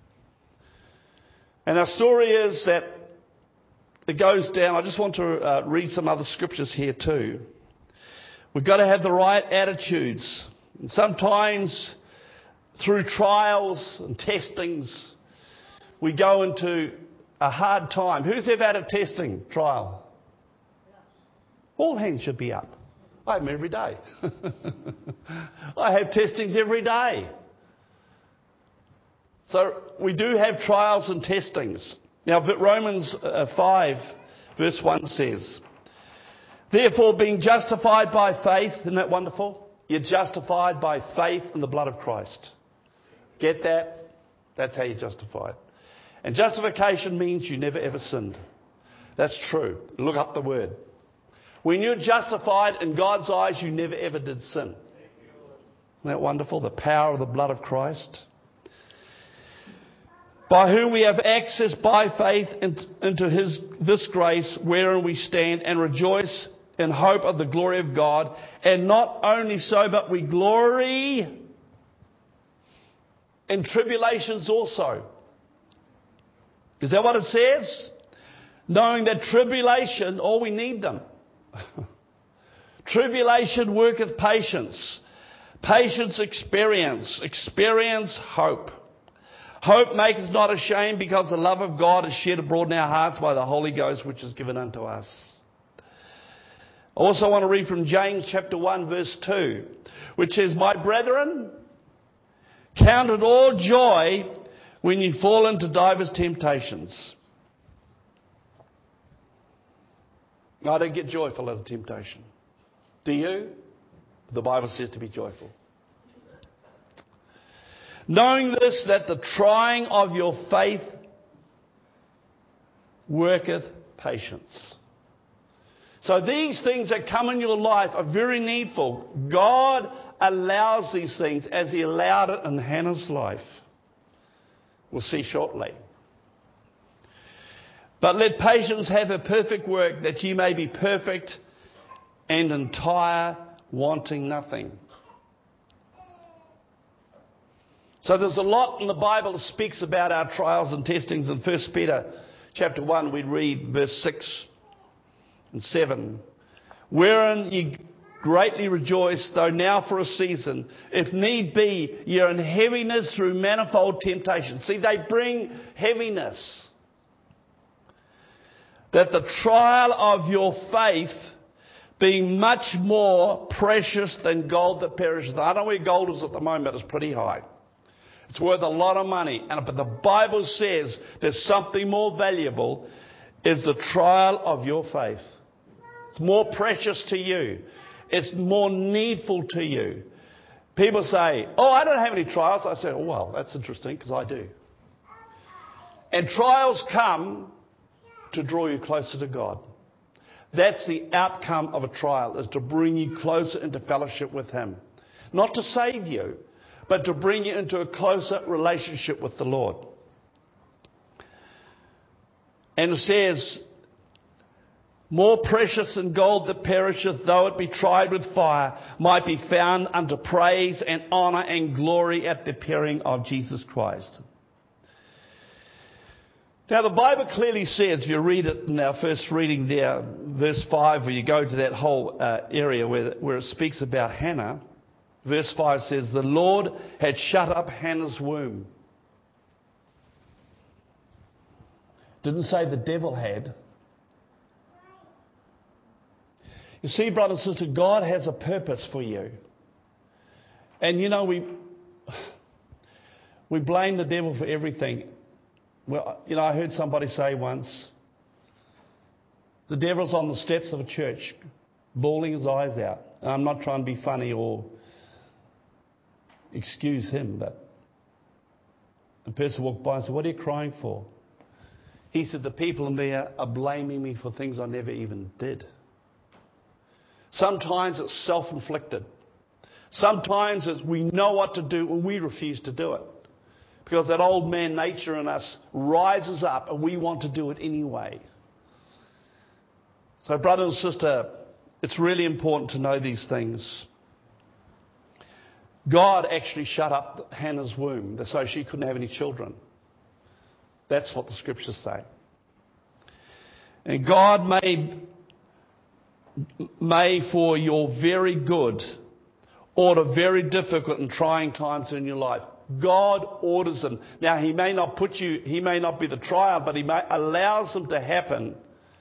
And our story is that it goes down. I just want to uh, read some other scriptures here too. We've got to have the right attitudes. And sometimes through trials and testings, we go into a hard time. Who's ever had a testing trial? All hands should be up. I have them every day. I have testings every day. So we do have trials and testings. Now, Romans five verse one says, therefore, being justified by faith, isn't that wonderful? You're justified by faith in the blood of Christ. Get that? That's how you're justified. And justification means you never ever sinned. That's true. Look up the word. When you're justified in God's eyes, you never ever did sin. Isn't that wonderful? The power of the blood of Christ. By whom we have access by faith into his, this grace wherein we stand and rejoice in hope of the glory of God. And not only so, but we glory in tribulations also. Is that what it says? Knowing that tribulation, oh, we need them. Tribulation worketh patience. Patience experience. Experience hope. Hope maketh not ashamed, because the love of God is shed abroad in our hearts by the Holy Ghost, which is given unto us. I also want to read from James chapter one verse two, which says, my brethren, count it all joy when you fall into divers temptations. I don't get joyful out of temptation. Do you? The Bible says to be joyful. Knowing this, that the trying of your faith worketh patience. So these things that come in your life are very needful. God allows these things as he allowed it in Hannah's life. We'll see shortly. But let patience have a perfect work, that ye may be perfect and entire, wanting nothing. So there's a lot in the Bible that speaks about our trials and testings. In First Peter chapter one, we read verse six and seven. Wherein ye greatly rejoice, though now for a season, if need be, ye are in heaviness through manifold temptation. See, they bring heaviness. That the trial of your faith, being much more precious than gold that perisheth. I don't know where gold is at the moment, it's pretty high. It's worth a lot of money. And but the Bible says there's something more valuable, is the trial of your faith. It's more precious to you. It's more needful to you. People say, oh, I don't have any trials. I say, oh, well, that's interesting because I do. And trials come to draw you closer to God. That's the outcome of a trial, is to bring you closer into fellowship with Him. Not to save you, but to bring you into a closer relationship with the Lord. And it says, more precious than gold that perisheth, though it be tried with fire, might be found unto praise and honour and glory at the appearing of Jesus Christ. Now the Bible clearly says, if you read it in our first reading there, verse five, where you go to that whole uh, area where, where it speaks about Hannah, verse five says, the Lord had shut up Hannah's womb. Didn't say the devil had. You see, brother and sister, God has a purpose for you. And you know, we we blame the devil for everything. Well, you know, I heard somebody say once, the devil's on the steps of a church, bawling his eyes out. And I'm not trying to be funny or excuse him, but the person walked by and said, what are you crying for? He said, the people in there are blaming me for things I never even did. Sometimes it's self-inflicted. Sometimes it's we know what to do and we refuse to do it. Because that old man nature in us rises up and we want to do it anyway. So brother and sister, it's really important to know these things. God actually shut up Hannah's womb so she couldn't have any children. That's what the scriptures say. And God may, may for your very good order very difficult and trying times in your life. God orders them. Now, He may not put you, He may not be the trial, but He may allows them to happen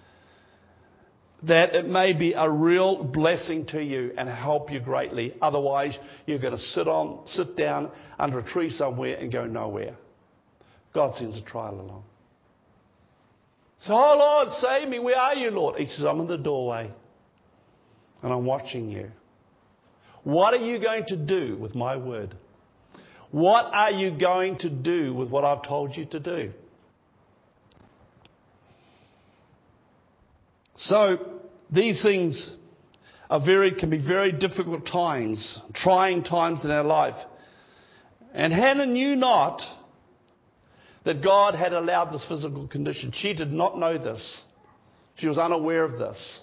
that it may be a real blessing to you and help you greatly. Otherwise, you're going to sit on, sit down under a tree somewhere and go nowhere. God sends a trial along. So, oh Lord, save me. Where are you, Lord? He says, I'm in the doorway and I'm watching you. What are you going to do with my word? What are you going to do with what I've told you to do? So, these things are very, can be very difficult times, trying times in our life. And Hannah knew not that God had allowed this physical condition. She did not know this. She was unaware of this.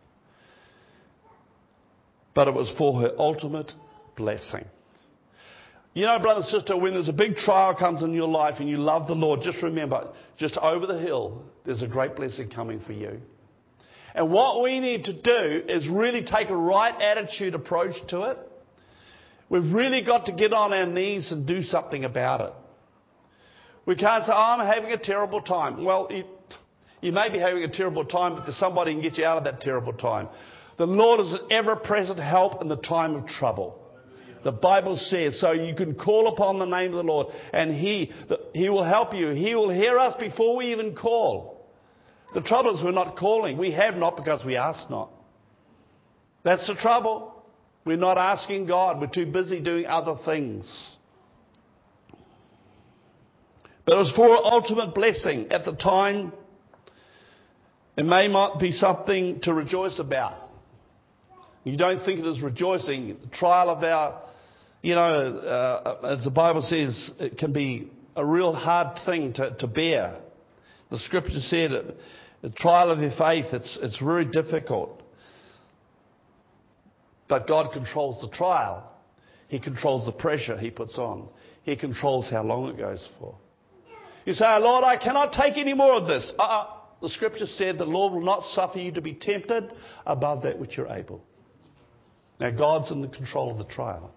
But it was for her ultimate blessing. You know, brother and sister, when there's a big trial comes in your life and you love the Lord, just remember, just over the hill, there's a great blessing coming for you. And what we need to do is really take a right attitude approach to it. We've really got to get on our knees and do something about it. We can't say, oh, I'm having a terrible time. Well, you, you may be having a terrible time, but there's somebody who can get you out of that terrible time. The Lord is an ever-present help in the time of trouble. The Bible says, so you can call upon the name of the Lord and He, He will help you. He will hear us before we even call. The trouble is we're not calling. We have not because we ask not. That's the trouble. We're not asking God. We're too busy doing other things. But it was for ultimate blessing. At the time, it may not be something to rejoice about. You don't think it is rejoicing. The trial of our, you know, uh, as the Bible says, it can be a real hard thing to, to bear. The scripture said it, the trial of your faith, it's, it's very difficult. But God controls the trial. He controls the pressure He puts on. He controls how long it goes for. You say, oh, Lord, I cannot take any more of this. Uh-uh. The scripture said the Lord will not suffer you to be tempted above that which you're able. Now, God's in the control of the trial.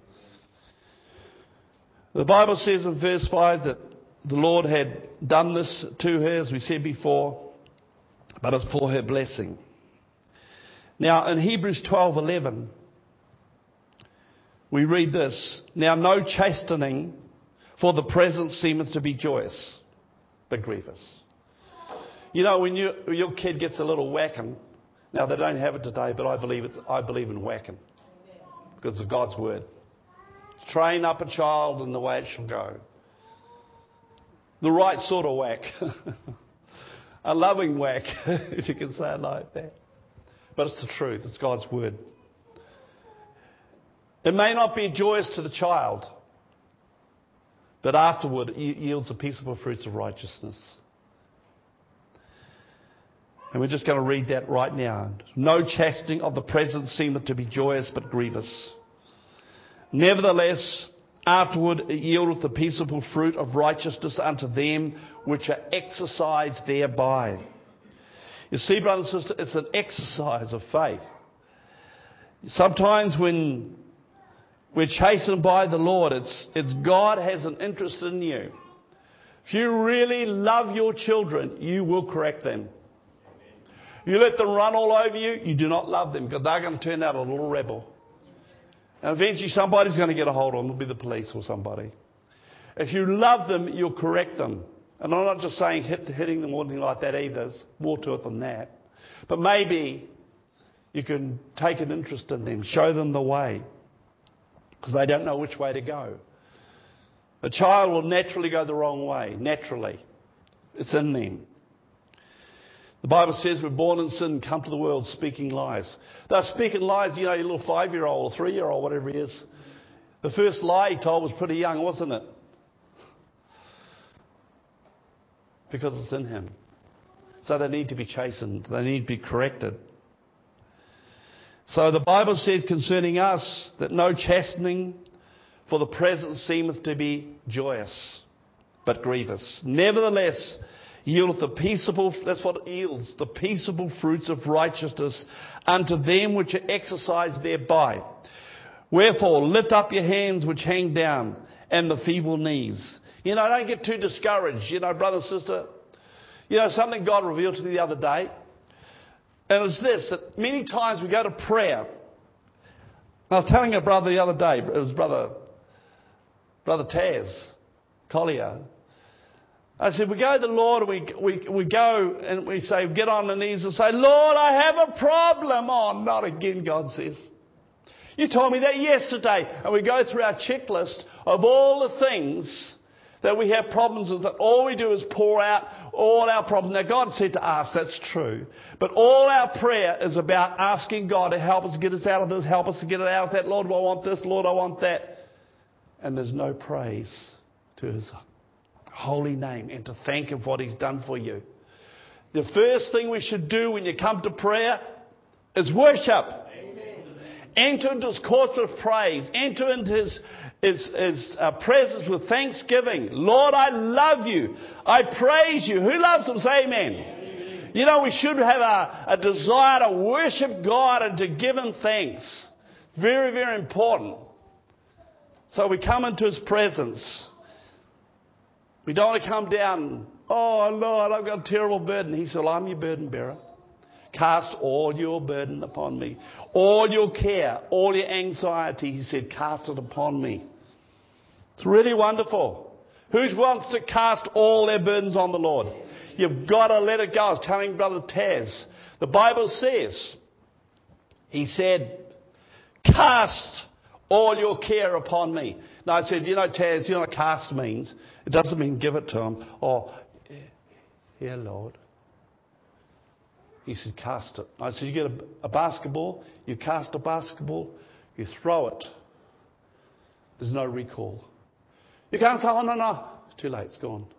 The Bible says in verse five that the Lord had done this to her, as we said before, but it's for her blessing. Now, in Hebrews twelve eleven, we read this. Now, no chastening for the present seemeth to be joyous, but grievous. You know, when you, your kid gets a little whacking, now they don't have it today, but I believe it's, I believe in whacking because of God's word. Train up a child in the way it shall go. The right sort of whack. A loving whack, if you can say it like that. But it's the truth. It's God's word. It may not be joyous to the child, but afterward it yields the peaceable fruits of righteousness. And we're just going to read that right now. No chastening of the present seemeth to be joyous, but grievous. Nevertheless, afterward it yieldeth the peaceable fruit of righteousness unto them which are exercised thereby. You see, brother and sister, it's an exercise of faith. Sometimes when we're chastened by the Lord, it's, it's God has an interest in you. If you really love your children, you will correct them. You let them run all over you, you do not love them because they're going to turn out a little rebel. And eventually somebody's going to get a hold of them. It'll be the police or somebody. If you love them, you'll correct them. And I'm not just saying hit, hitting them or anything like that either. There's more to it than that. But maybe you can take an interest in them, show them the way, because they don't know which way to go. A child will naturally go the wrong way, naturally. It's in them. The Bible says we're born in sin, come to the world speaking lies. They're speaking lies, you know, your little five-year-old or three-year-old, whatever he is. The first lie he told was pretty young, wasn't it? Because it's in him. So they need to be chastened. They need to be corrected. So the Bible says concerning us that no chastening for the present seemeth to be joyous, but grievous. Nevertheless, yieldeth the peaceable, that's what it yields, the peaceable fruits of righteousness unto them which are exercised thereby. Wherefore, lift up your hands which hang down, and the feeble knees. You know, don't get too discouraged. You know, brother, sister, you know, something God revealed to me the other day, and it's this, that many times we go to prayer. I was telling a brother the other day, it was brother, brother Taz Collier. I said, we go to the Lord and we, we, we go and we say, get on the knees and say, Lord, I have a problem. Oh, not again, God says. You told me that yesterday. And we go through our checklist of all the things that we have problems with. That all we do is pour out all our problems. Now, God said to us, that's true. But all our prayer is about asking God to help us get us out of this, help us to get it out of that. Lord, I want this. Lord, I want that. And there's no praise to His holy name and to thank Him for what He's done for you. The first thing we should do when you come to prayer is worship. Amen. Enter into His courts with praise. Enter into His, his, his uh, presence with thanksgiving. Lord, I love you. I praise you. Who loves Him? Say amen. Amen. You know, we should have a, a desire to worship God and to give Him thanks. Very, very important. So we come into His presence. We don't want to come down, oh, Lord, I've got a terrible burden. He said, well, I'm your burden bearer. Cast all your burden upon me. All your care, all your anxiety, He said, cast it upon me. It's really wonderful. Who wants to cast all their burdens on the Lord? You've got to let it go. I was telling Brother Taz, the Bible says, he said, cast all your care upon me. Now I said, you know, Taz, you know what cast means? It doesn't mean give it to Him. Oh, yeah, Lord. He said, cast it. I said, you get a, a basketball, you cast a basketball, you throw it. There's no recall. You can't say, oh, no, no. It's too late. It's gone.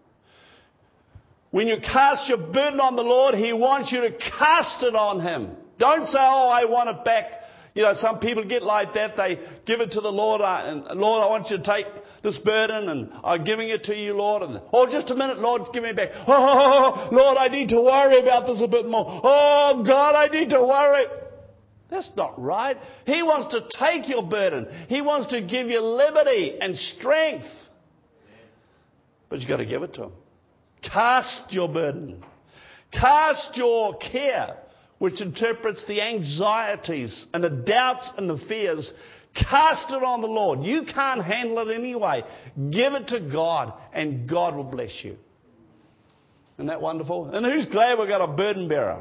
When you cast your burden on the Lord, He wants you to cast it on Him. Don't say, oh, I want it back. You know, some people get like that. They give it to the Lord. And Lord, I want you to take this burden and I'm giving it to you, Lord. And, oh, just a minute, Lord, give me back. Oh, Lord, I need to worry about this a bit more. Oh, God, I need to worry. That's not right. He wants to take your burden. He wants to give you liberty and strength. But you've got to give it to Him. Cast your burden. Cast your care, which interprets the anxieties and the doubts and the fears. Cast it on the Lord. You can't handle it anyway. Give it to God and God will bless you. Isn't that wonderful? And who's glad we've got a burden bearer?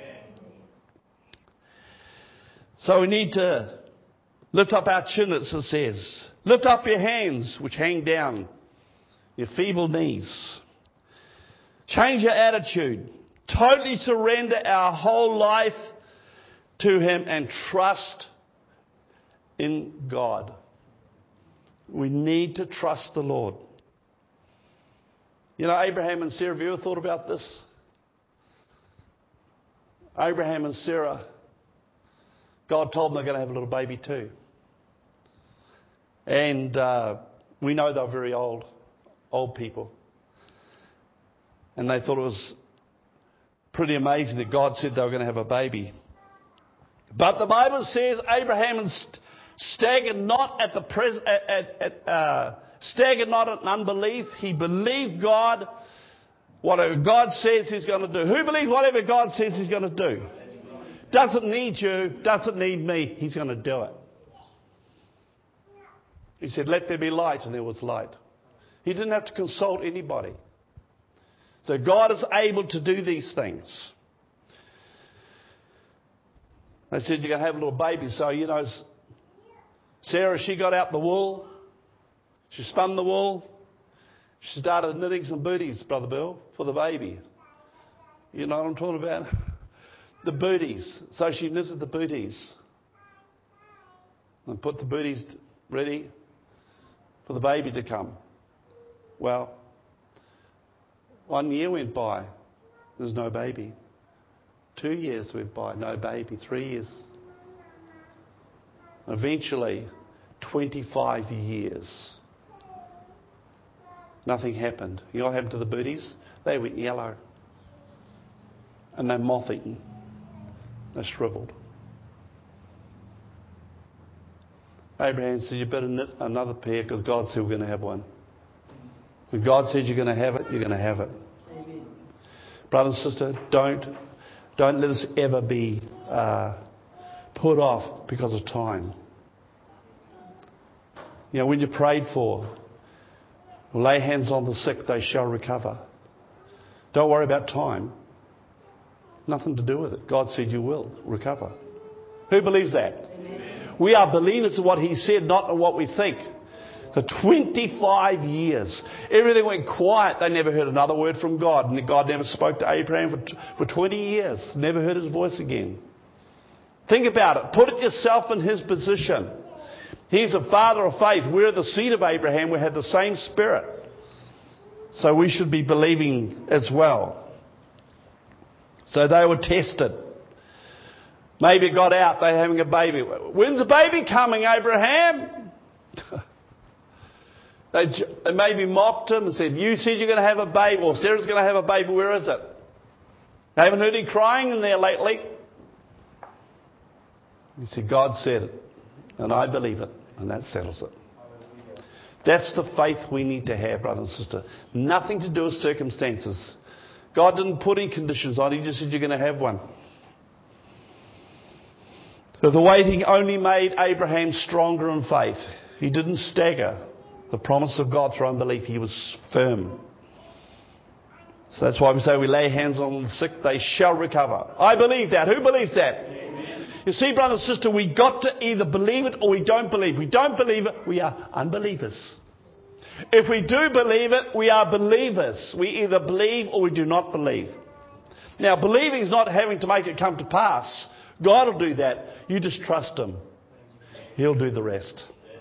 So we need to lift up our chin, it says. Lift up your hands, which hang down, your feeble knees. Change your attitude. Totally surrender our whole life to Him and trust in God. We need to trust the Lord. You know, Abraham and Sarah, have you ever thought about this? Abraham and Sarah, God told them they're going to have a little baby too. And uh, we know they're very old, old people. And they thought it was pretty amazing that God said they were going to have a baby. But the Bible says Abraham st- staggered not at the pres- at, at, at, uh, staggered not in unbelief. He believed God. Whatever God says He's going to do. Who believes whatever God says He's going to do? Doesn't need you. Doesn't need me. He's going to do it. He said, "Let there be light," and there was light. He didn't have to consult anybody. So God is able to do these things. They said, "You're going to have a little baby." So, you know, Sarah, she got out the wool. She spun the wool. She started knitting some booties, Brother Bill, for the baby. You know what I'm talking about? The booties. So she knitted the booties. And put the booties ready for the baby to come. Well, one year went by. There's no baby. Two years went by. No baby. Three years. Eventually, twenty-five years. Nothing happened. You know what happened to the booties? They went yellow. And they're moth-eaten. They're shriveled. Abraham said, "You better knit another pair because God said we're going to have one." When God says you're going to have it, you're going to have it. Amen. Brother and sister, don't, don't let us ever be uh, put off because of time. You know, when you prayed for, lay hands on the sick, they shall recover. Don't worry about time. Nothing to do with it. God said you will recover. Who believes that? Amen. We are believers of what He said, not of what we think. For twenty-five years, everything went quiet. They never heard another word from God. And God never spoke to Abraham for, for twenty years. Never heard His voice again. Think about it. Put it yourself in His position. He's a father of faith. We're the seed of Abraham. We have the same spirit. So we should be believing as well. So they were tested. Maybe it got out. They're having a baby. When's the baby coming, Abraham? They maybe mocked him and said, "You said you're going to have a baby, or Sarah's going to have a baby. Where is it?" They haven't heard any crying in there lately. He said, "God said it, and I believe it, and that settles it." That's the faith we need to have, brother and sister. Nothing to do with circumstances. God didn't put any conditions on. He just said you're going to have one. So the waiting only made Abraham stronger in faith. He didn't stagger the promise of God through unbelief. He was firm. So that's why we say we lay hands on the sick, they shall recover. I believe that. Who believes that? Amen. You see, brother and sister, we got to either believe it or we don't believe. If we don't believe it, we are unbelievers. If we do believe it, we are believers. We either believe or we do not believe. Now, believing is not having to make it come to pass. God will do that. You just trust Him. He'll do the rest.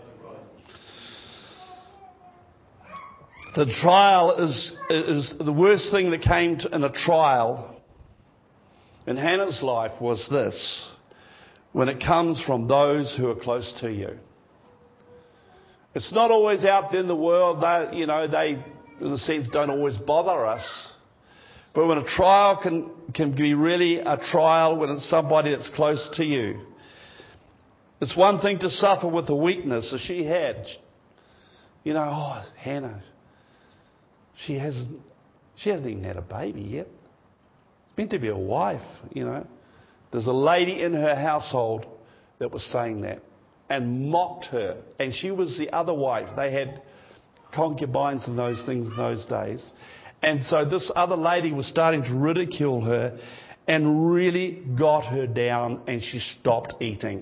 The trial is, is the worst thing that came to, in a trial in Hannah's life was this. When it comes from those who are close to you. It's not always out there in the world. They, you know, they, in a sense, don't always bother us. But when a trial can, can be really a trial when it's somebody that's close to you. It's one thing to suffer with the weakness that she had. You know, oh, Hannah, she hasn't, she hasn't even had a baby yet. It's meant to be a wife, you know. There's a lady in her household that was saying that. and mocked her. And she was the other wife. They had concubines and those things in those days. And so this other lady was starting to ridicule her and really got her down, and she stopped eating.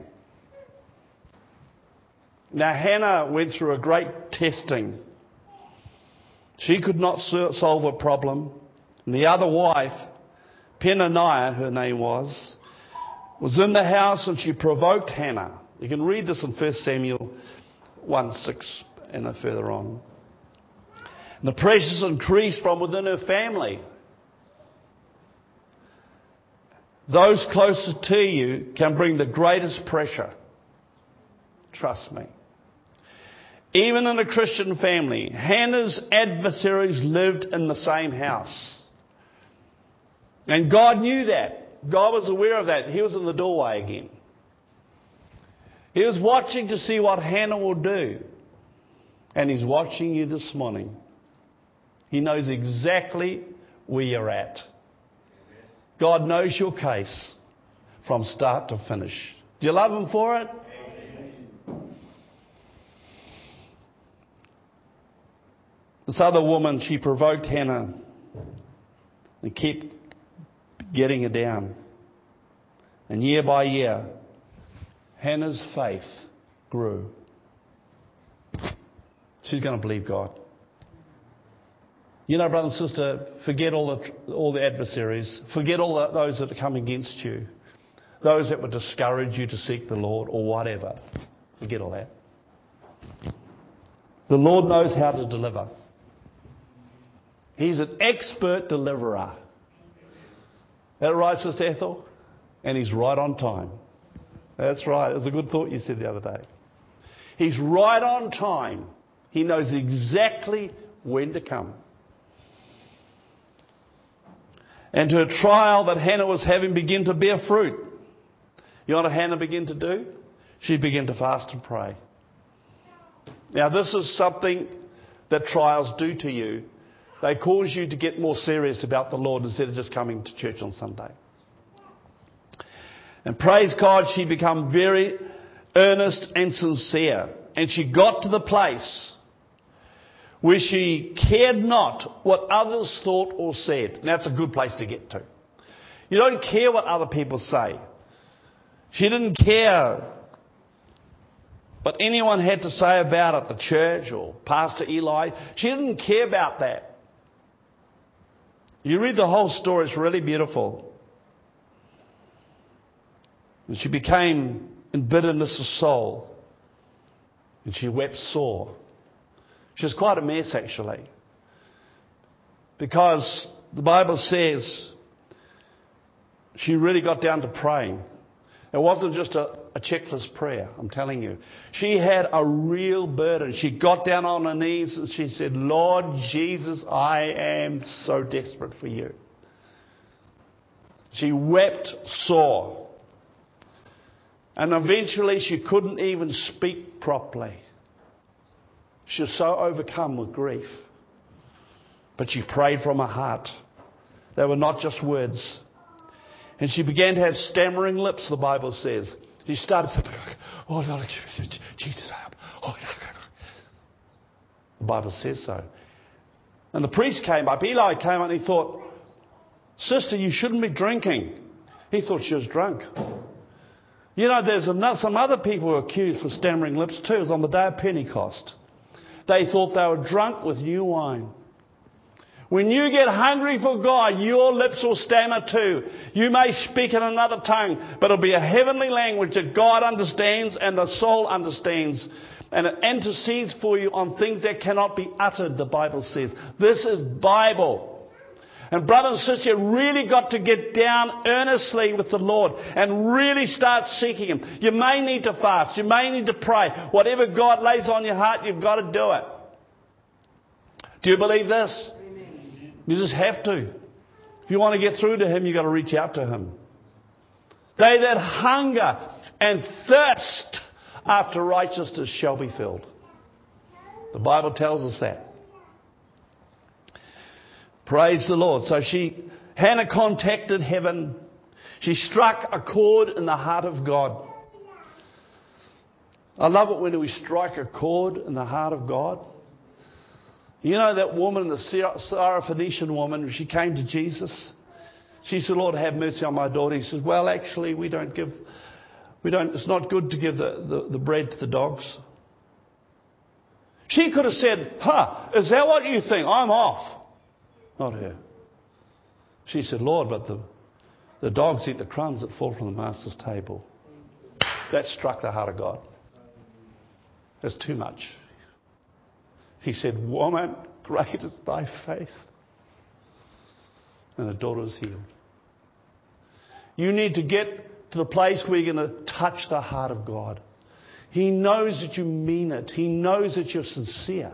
Now Hannah went through a great testing. She could not solve a problem. And the other wife, Peninnah, her name was, was in the house, and she provoked Hannah. You can read this in First Samuel one six and further on. And the pressures increased from within her family. Those closest to you can bring the greatest pressure. Trust me. Even in a Christian family, Hannah's adversaries lived in the same house. And God knew that. God was aware of that. He was in the doorway again. He was watching to see what Hannah will do. And He's watching you this morning. He knows exactly where you're at. God knows your case from start to finish. Do you love Him for it? This other woman, she provoked Hannah and kept getting her down. And year by year, Hannah's faith grew. She's going to believe God. You know, brother and sister, forget all the all the adversaries. Forget all the, those that are coming against you. Those that would discourage you to seek the Lord or whatever. Forget all that. The Lord knows how to deliver. He's an expert deliverer. Is that right, Sister Ethel? And He's right on time. That's right. It was a good thought you said the other day. He's right on time. He knows exactly when to come. And her trial that Hannah was having began to bear fruit. You know what Hannah began to do? She began to fast and pray. Now this is something that trials do to you. They cause you to get more serious about the Lord instead of just coming to church on Sunday. And praise God, she became very earnest and sincere. And she got to the place where she cared not what others thought or said. Now, that's a good place to get to. You don't care what other people say. She didn't care what anyone had to say about it, the church or Pastor Eli. She didn't care about that. You read the whole story, it's really beautiful. And she became in bitterness of soul. And she wept sore. She was quite a mess, actually. Because the Bible says she really got down to praying. It wasn't just a, a checklist prayer, I'm telling you. She had a real burden. She got down on her knees and she said, Lord Jesus, I am so desperate for you. She wept sore. And eventually she couldn't even speak properly. She was so overcome with grief. But she prayed from her heart. They were not just words. And she began to have stammering lips, the Bible says. She started saying, oh, Lord, Jesus, help. Oh, the Bible says so. And the priest came up. Eli came up and he thought, sister, you shouldn't be drinking. He thought she was drunk. You know, there's another, some other people who were accused for stammering lips too. It was on the day of Pentecost. They thought they were drunk with new wine. When you get hungry for God, your lips will stammer too. You may speak in another tongue, but it'll be a heavenly language that God understands and the soul understands. And it intercedes for you on things that cannot be uttered, the Bible says. This is Bible. And brother and sister, you really got to get down earnestly with the Lord and really start seeking Him. You may need to fast. You may need to pray. Whatever God lays on your heart, you've got to do it. Do you believe this? Amen. You just have to. If you want to get through to Him, you've got to reach out to Him. They that hunger and thirst after righteousness shall be filled. The Bible tells us that. Praise the Lord. So she, Hannah contacted heaven. She struck a chord in the heart of God. I love it when we strike a chord in the heart of God. You know that woman, the Syrophoenician woman, she came to Jesus. She said, Lord, have mercy on my daughter. He says, well, actually, we don't give, we don't, it's not good to give the, the, the bread to the dogs. She could have said, huh, is that what you think? I'm off. Not her. She said, Lord, but the, the dogs eat the crumbs that fall from the master's table. That struck the heart of God. That's too much. He said, woman, great is thy faith. And her daughter was healed. You need to get to the place where you're going to touch the heart of God. He knows that you mean it. He knows that you're sincere.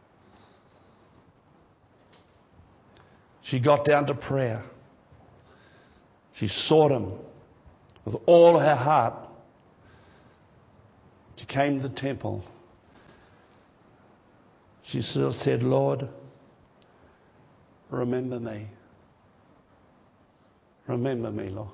She got down to prayer. She sought Him with all her heart. She came to the temple. She still said, Lord, remember me. Remember me, Lord.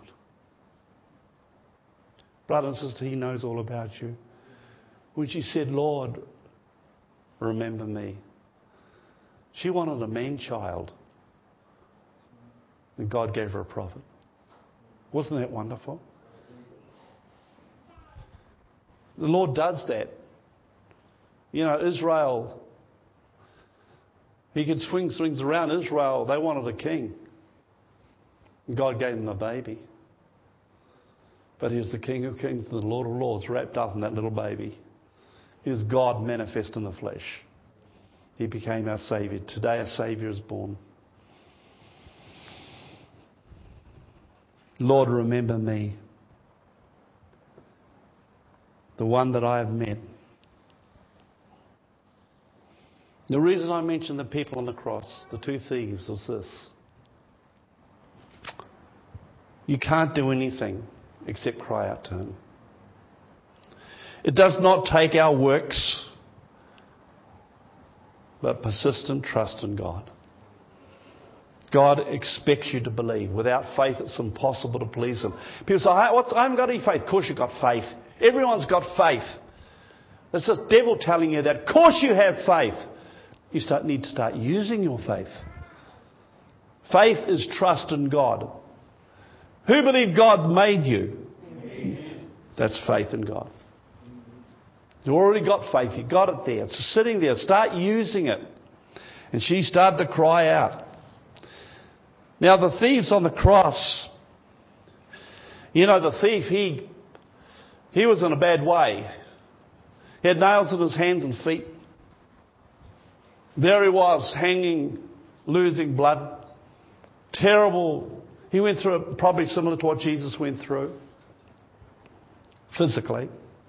Brother and sister, He knows all about you. When she said, Lord, remember me, she wanted a man-child. And God gave her a prophet. Wasn't that wonderful? The Lord does that. You know, Israel, He could swing things around. Israel, they wanted a king. And God gave them a baby. But He was the King of Kings and the Lord of Lords wrapped up in that little baby. He was God manifest in the flesh. He became our Saviour. Today a Saviour is born. Lord, remember me, the one that I have met. The reason I mention the people on the cross, the two thieves, was this. You can't do anything except cry out to Him. It does not take our works, but persistent trust in God. God expects you to believe. Without faith, it's impossible to please Him. People say, I haven't got any faith. Of course you've got faith. Everyone's got faith. It's the devil telling you that. Of course you have faith. You start, need to start using your faith. Faith is trust in God. Who believed God made you? Amen. That's faith in God. You already got faith. You got it there. It's sitting there. Start using it. And she started to cry out. Now the thief's on the cross. You know, the thief, he, he was in a bad way. He had nails in his hands and feet. There he was, hanging, losing blood. Terrible. He went through it probably similar to what Jesus went through. Physically.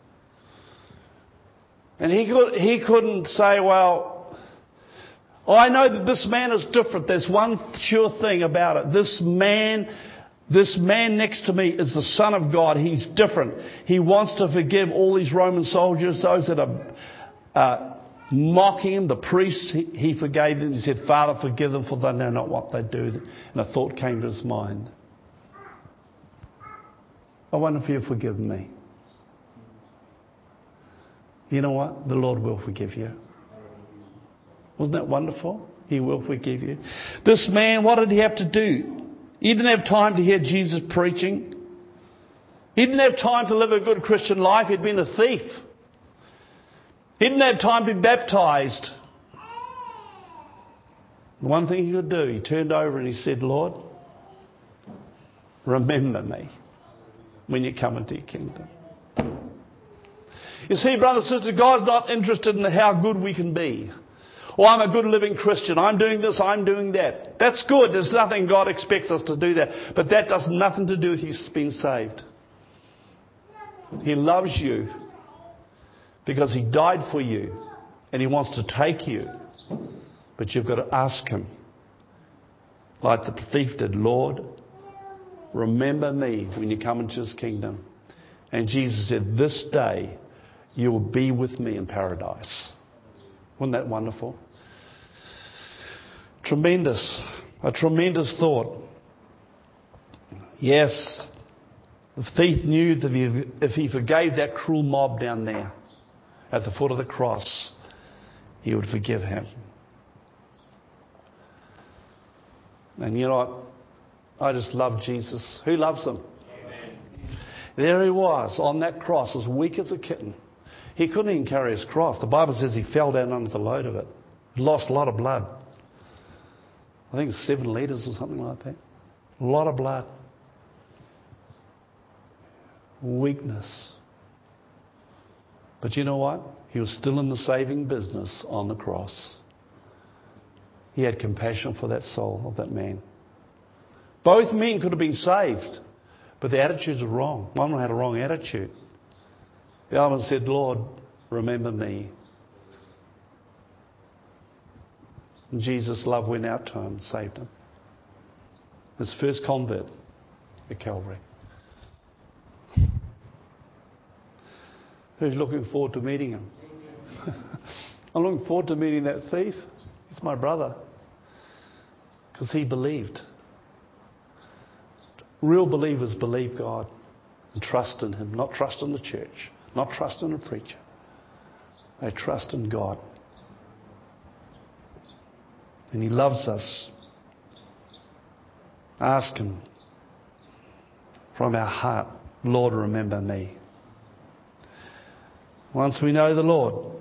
And he, could, he couldn't say, well, I know that this man is different. There's one sure thing about it. This man, this man next to me is the Son of God. He's different. He wants to forgive all these Roman soldiers, those that are uh, mocking him, the priests. He, he forgave them. He said, Father, forgive them, for they know not what they do. And a thought came to his mind. I wonder if you'll forgive me. You know what? The Lord will forgive you. Wasn't that wonderful? He will forgive you. This man, what did he have to do? He didn't have time to hear Jesus preaching. He didn't have time to live a good Christian life. He'd been a thief. He didn't have time to be baptized. The one thing he could do, he turned over and he said, Lord, remember me when you come into your kingdom. You see, brothers and sisters, God's not interested in how good we can be. Oh, I'm a good living Christian. I'm doing this, I'm doing that. That's good. There's nothing God expects us to do that. But that does nothing to do with you being saved. He loves you because He died for you and He wants to take you. But you've got to ask Him. Like the thief did, Lord, remember me when you come into His kingdom. And Jesus said, this day you will be with me in paradise. Wasn't that wonderful? Tremendous. A tremendous thought. Yes, the thief knew that if he forgave that cruel mob down there, at the foot of the cross, He would forgive him. And you know what? I just love Jesus. Who loves Him? Amen. There He was on that cross, as weak as a kitten. He couldn't even carry His cross. The Bible says He fell down under the load of it. He lost a lot of blood. I think it's seven litres or something like that. A lot of blood. Weakness. But you know what? He was still in the saving business on the cross. He had compassion for that soul of that man. Both men could have been saved, but the attitudes were wrong. One had a wrong attitude. The other one said, Lord, remember me. And Jesus' love went out to him and saved him. His first convert at Calvary. Who's looking forward to meeting him? I'm looking forward to meeting that thief. He's my brother. Because he believed. Real believers believe God and trust in Him, not trust in the church, not trust in a preacher. They trust in God. And He loves us. Ask Him from our heart, Lord, remember me. Once we know the Lord,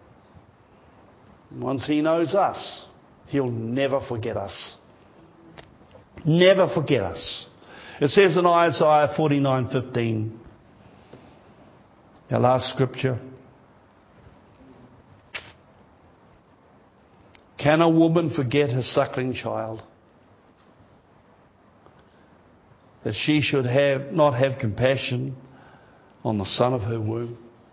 once He knows us, He'll never forget us. Never forget us. It says in Isaiah forty-nine fifteen, our last scripture, can a woman forget her suckling child, that she should have not have compassion on the son of her womb?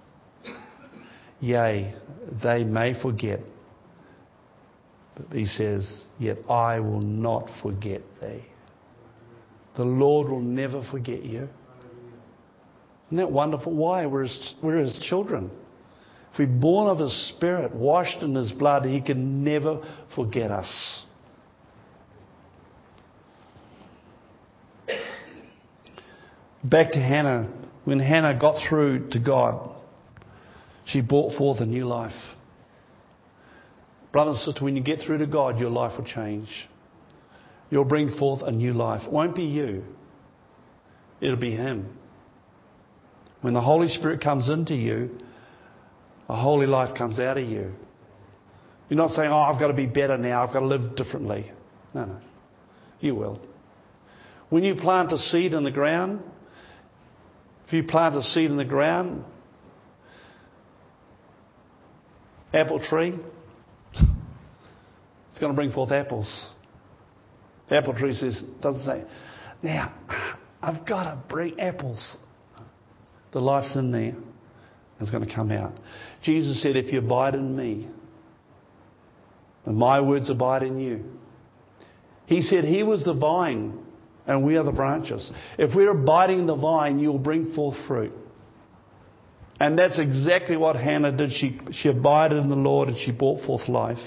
Yea, they may forget. But He says, yet I will not forget thee. The Lord will never forget you. Isn't that wonderful? Why? We're His, we're His children. If we're born of His Spirit, washed in His blood, He can never forget us. Back to Hannah. When Hannah got through to God, she brought forth a new life. Brother and sister, when you get through to God, your life will change. You'll bring forth a new life. It won't be you. It'll be Him. When the Holy Spirit comes into you, a holy life comes out of you. You're not saying, oh, I've got to be better now. I've got to live differently. No, no. You will. When you plant a seed in the ground, if you plant a seed in the ground, apple tree, it's going to bring forth apples. The apple tree says, doesn't say, now, I've got to bring apples. The life's in there. It's going to come out. Jesus said, if you abide in me, and my words abide in you. He said He was the vine, and we are the branches. If we're abiding in the vine, you'll bring forth fruit. And that's exactly what Hannah did. She, she abided in the Lord, and she brought forth life.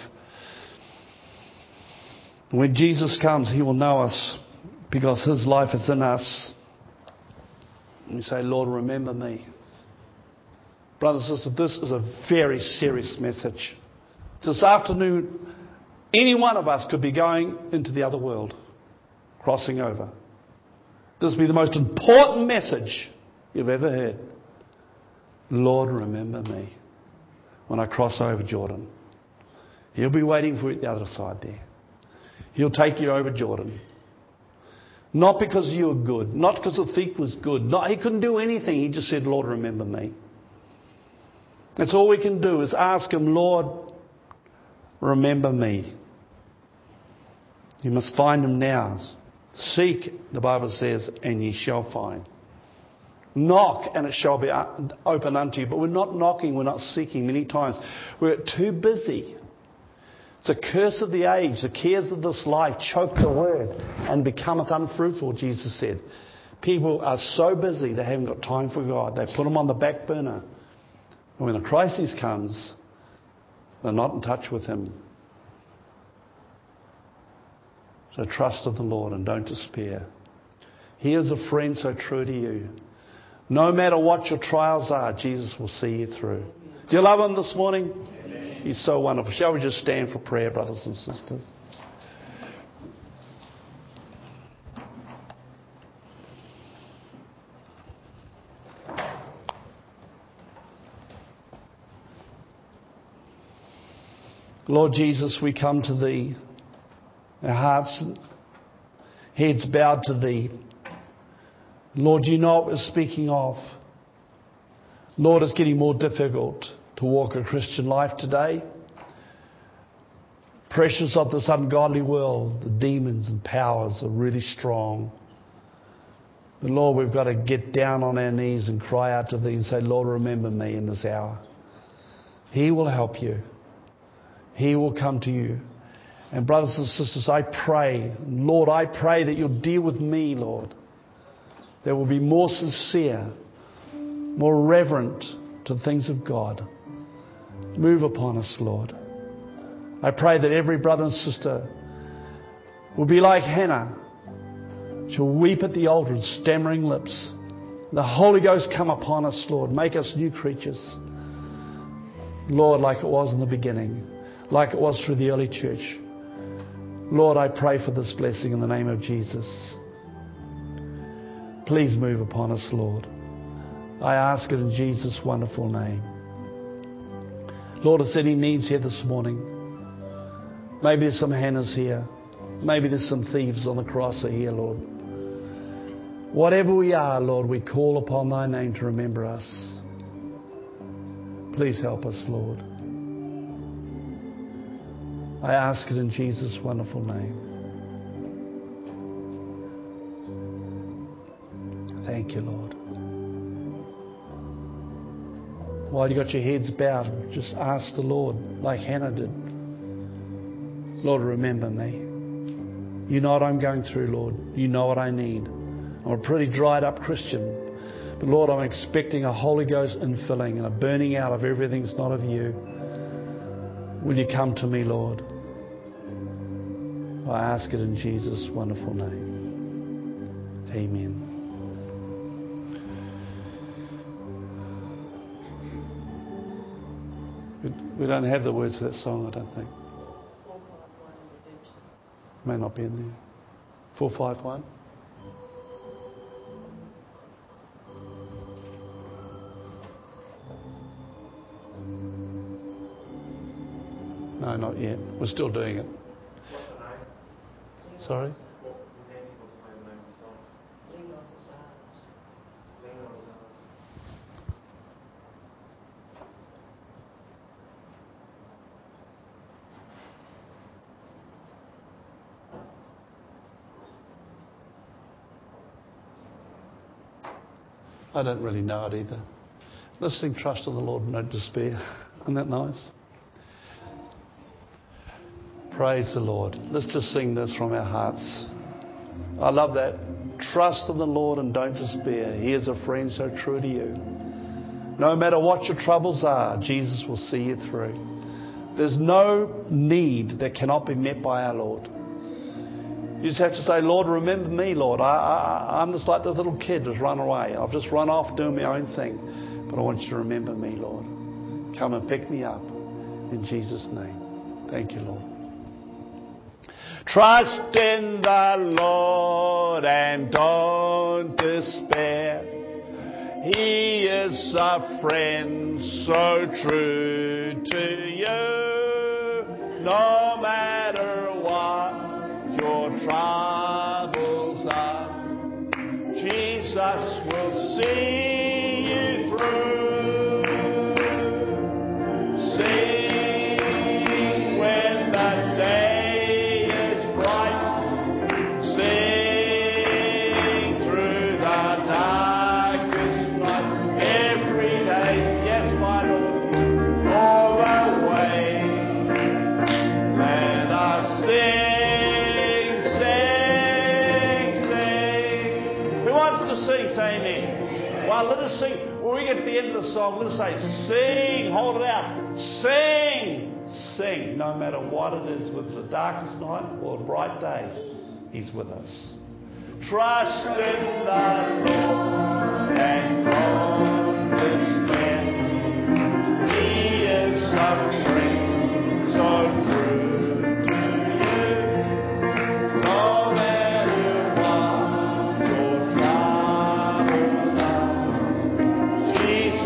When Jesus comes, He will know us because His life is in us. And we say, Lord, remember me. Brothers and sisters, this is a very serious message. This afternoon, any one of us could be going into the other world, crossing over. This will be the most important message you've ever heard. Lord, remember me when I cross over Jordan. He'll be waiting for you at the other side there. He'll take you over Jordan. Not because you were good. Not because the thief was good. Not, he couldn't do anything. He just said, Lord, remember me. That's all we can do is ask Him, Lord, remember me. You must find Him now. Seek, the Bible says, and ye shall find. Knock, and it shall be open unto you. But we're not knocking, we're not seeking. Many times we're too busy. It's a curse of the age. The cares of this life choke the word and becometh unfruitful, Jesus said. People are so busy they haven't got time for God. They put Him on the back burner. And when a crisis comes, they're not in touch with Him. So trust in the Lord and don't despair. He is a friend so true to you. No matter what your trials are, Jesus will see you through. Do you love Him this morning? He's so wonderful. Shall we just stand for prayer, brothers and sisters? Lord Jesus, we come to Thee, our hearts and heads bowed to Thee. Lord, you know what we're speaking of. Lord, it's getting more difficult to walk a Christian life today. Pressures of this ungodly world, the demons and powers are really strong. But Lord, we've got to get down on our knees and cry out to Thee and say, Lord, remember me in this hour. He will help you. He will come to you. And brothers and sisters, I pray, Lord, I pray that you'll deal with me, Lord. That will be more sincere, more reverent to the things of God. Move upon us, Lord. I pray that every brother and sister will be like Hannah. She'll weep at the altar with stammering lips. The Holy Ghost come upon us, Lord. Make us new creatures. Lord, like it was in the beginning, like it was through the early church. Lord, I pray for this blessing in the name of Jesus. Please move upon us, Lord. I ask it in Jesus' wonderful name. Lord, if there's any needs here this morning, maybe there's some Hannahs here. Maybe there's some thieves on the cross are here, Lord. Whatever we are, Lord, we call upon Thy name to remember us. Please help us, Lord. I ask it in Jesus' wonderful name. Thank you, Lord. While you got your heads bowed, just ask the Lord, like Hannah did. Lord, remember me. You know what I'm going through, Lord. You know what I need. I'm a pretty dried up Christian. But Lord, I'm expecting a Holy Ghost infilling and a burning out of everything that's not of you. Will you come to me, Lord? I ask it in Jesus' wonderful name. Amen. We don't have the words for that song, I don't think. May not be in there. four five one. No, not yet. We're still doing it. Sorry? I don't really know it either. Let's sing Trust in the Lord and No Despair. Isn't that nice? Praise the Lord. Let's just sing this from our hearts. I love that. Trust in the Lord and don't despair. He is a friend so true to you. No matter what your troubles are, Jesus will see you through. There's no need that cannot be met by our Lord. You just have to say, Lord, remember me, Lord. I, I, I'm just like the little kid who's run away. I've just run off doing my own thing. But I want you to remember me, Lord. Come and pick me up. In Jesus' name. Thank you, Lord. Trust in the Lord and don't despair. He is a friend so true to you. No matter what your troubles are, Jesus will see you through. Sing when the day is bright. Sing through the darkest night. Every day, yes, my Lord, all the way. Let us sing. Sing, say amen. Well, let us sing. When we get to the end of the song, let us say, sing, hold it out. Sing, sing. No matter what it is, whether it's the darkest night or a bright day, He's with us. Trust in the Lord and don't despair. He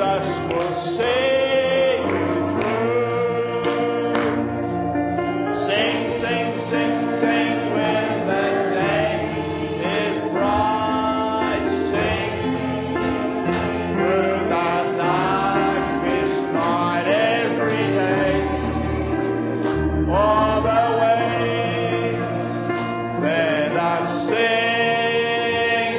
Jesus will see you through. Sing, sing, sing, sing when the day is bright. Sing through the darkest night every day. All the way, let us sing,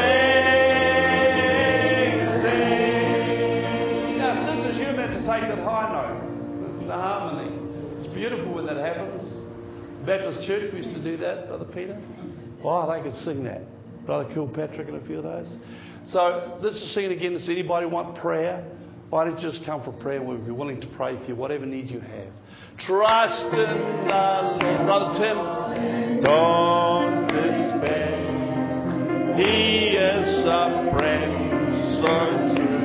sing, sing. Now, sisters, you're meant to take that high note, the harmony. It's beautiful when that happens. Baptist Church, we used to do that, Brother Peter. Oh, they could sing that. Brother Kilpatrick and a few of those. So, let's just sing it again. Does anybody want prayer? Why don't you just come for prayer? We'll be willing to pray for you, whatever need you have. Trust in the Lord. Brother Tim, don't despair. He is a friend so true.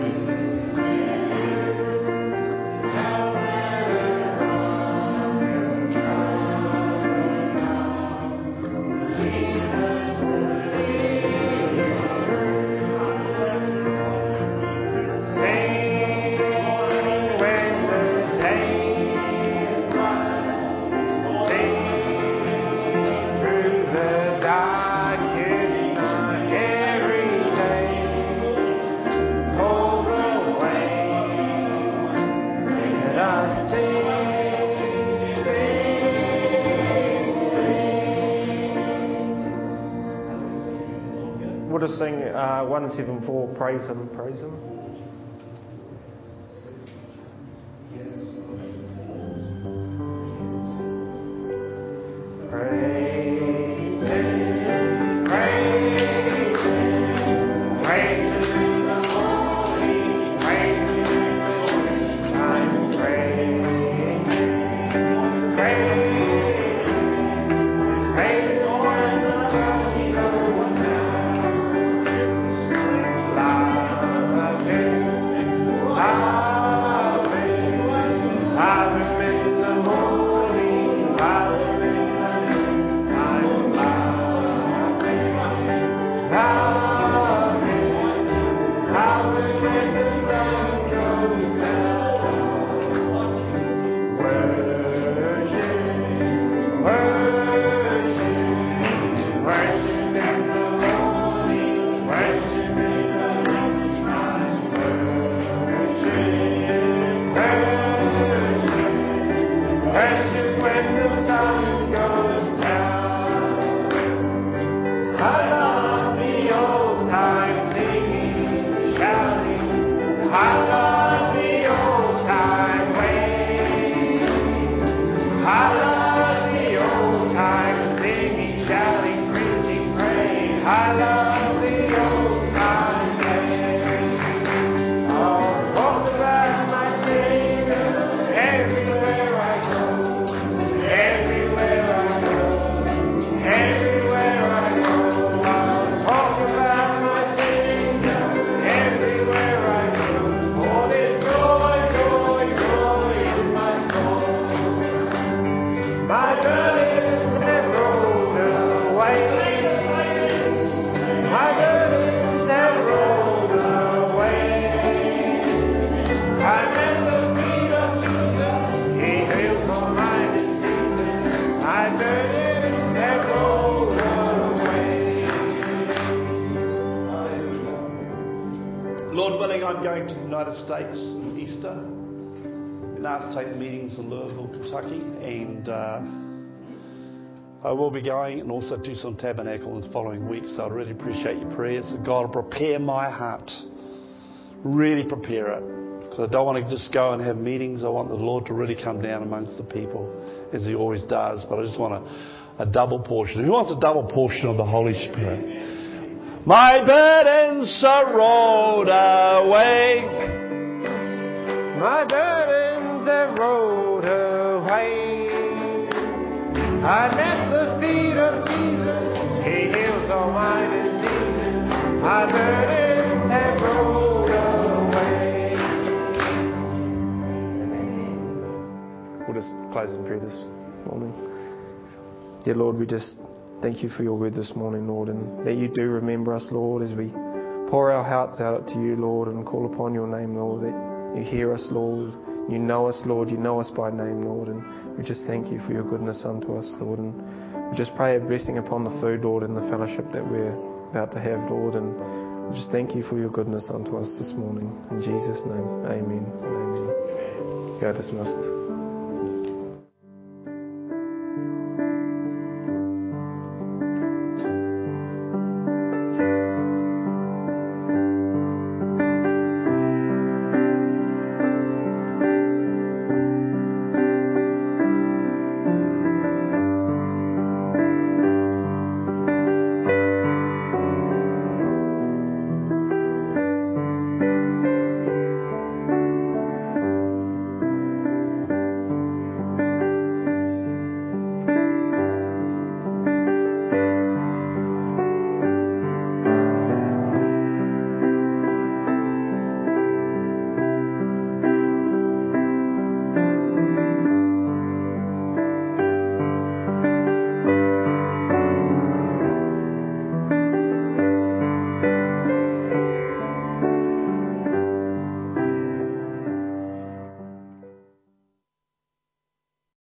We'll just sing uh, one seven four, Praise Him, Praise Him. Praise Him, praise Him, praise Him in the morning, praise Him in the time, praise Him, praise Him, praise Him when the sun goes down. I'm going to the United States in Easter. Been asked to take meetings in Louisville, Kentucky, and uh, I will be going, and also Tucson Tabernacle in the following week. So I really appreciate your prayers. That God will prepare my heart, really prepare it, because I don't want to just go and have meetings. I want the Lord to really come down amongst the people, as He always does. But I just want a, a double portion. Who wants a double portion of the Holy Spirit? My burdens are rolled away. My burdens are rolled away. I'm at the feet of Jesus. He heals all my diseases. My burdens have rolled away. We'll just close in prayer this morning. Dear Lord, we just thank you for your word this morning, Lord, and that you do remember us, Lord, as we pour our hearts out to you, Lord, and call upon your name, Lord, that you hear us, Lord. You know us, Lord. You know us by name, Lord. And we just thank you for your goodness unto us, Lord. And we just pray a blessing upon the food, Lord, and the fellowship that we're about to have, Lord. And we just thank you for your goodness unto us this morning. In Jesus' name, amen and amen. You are dismissed.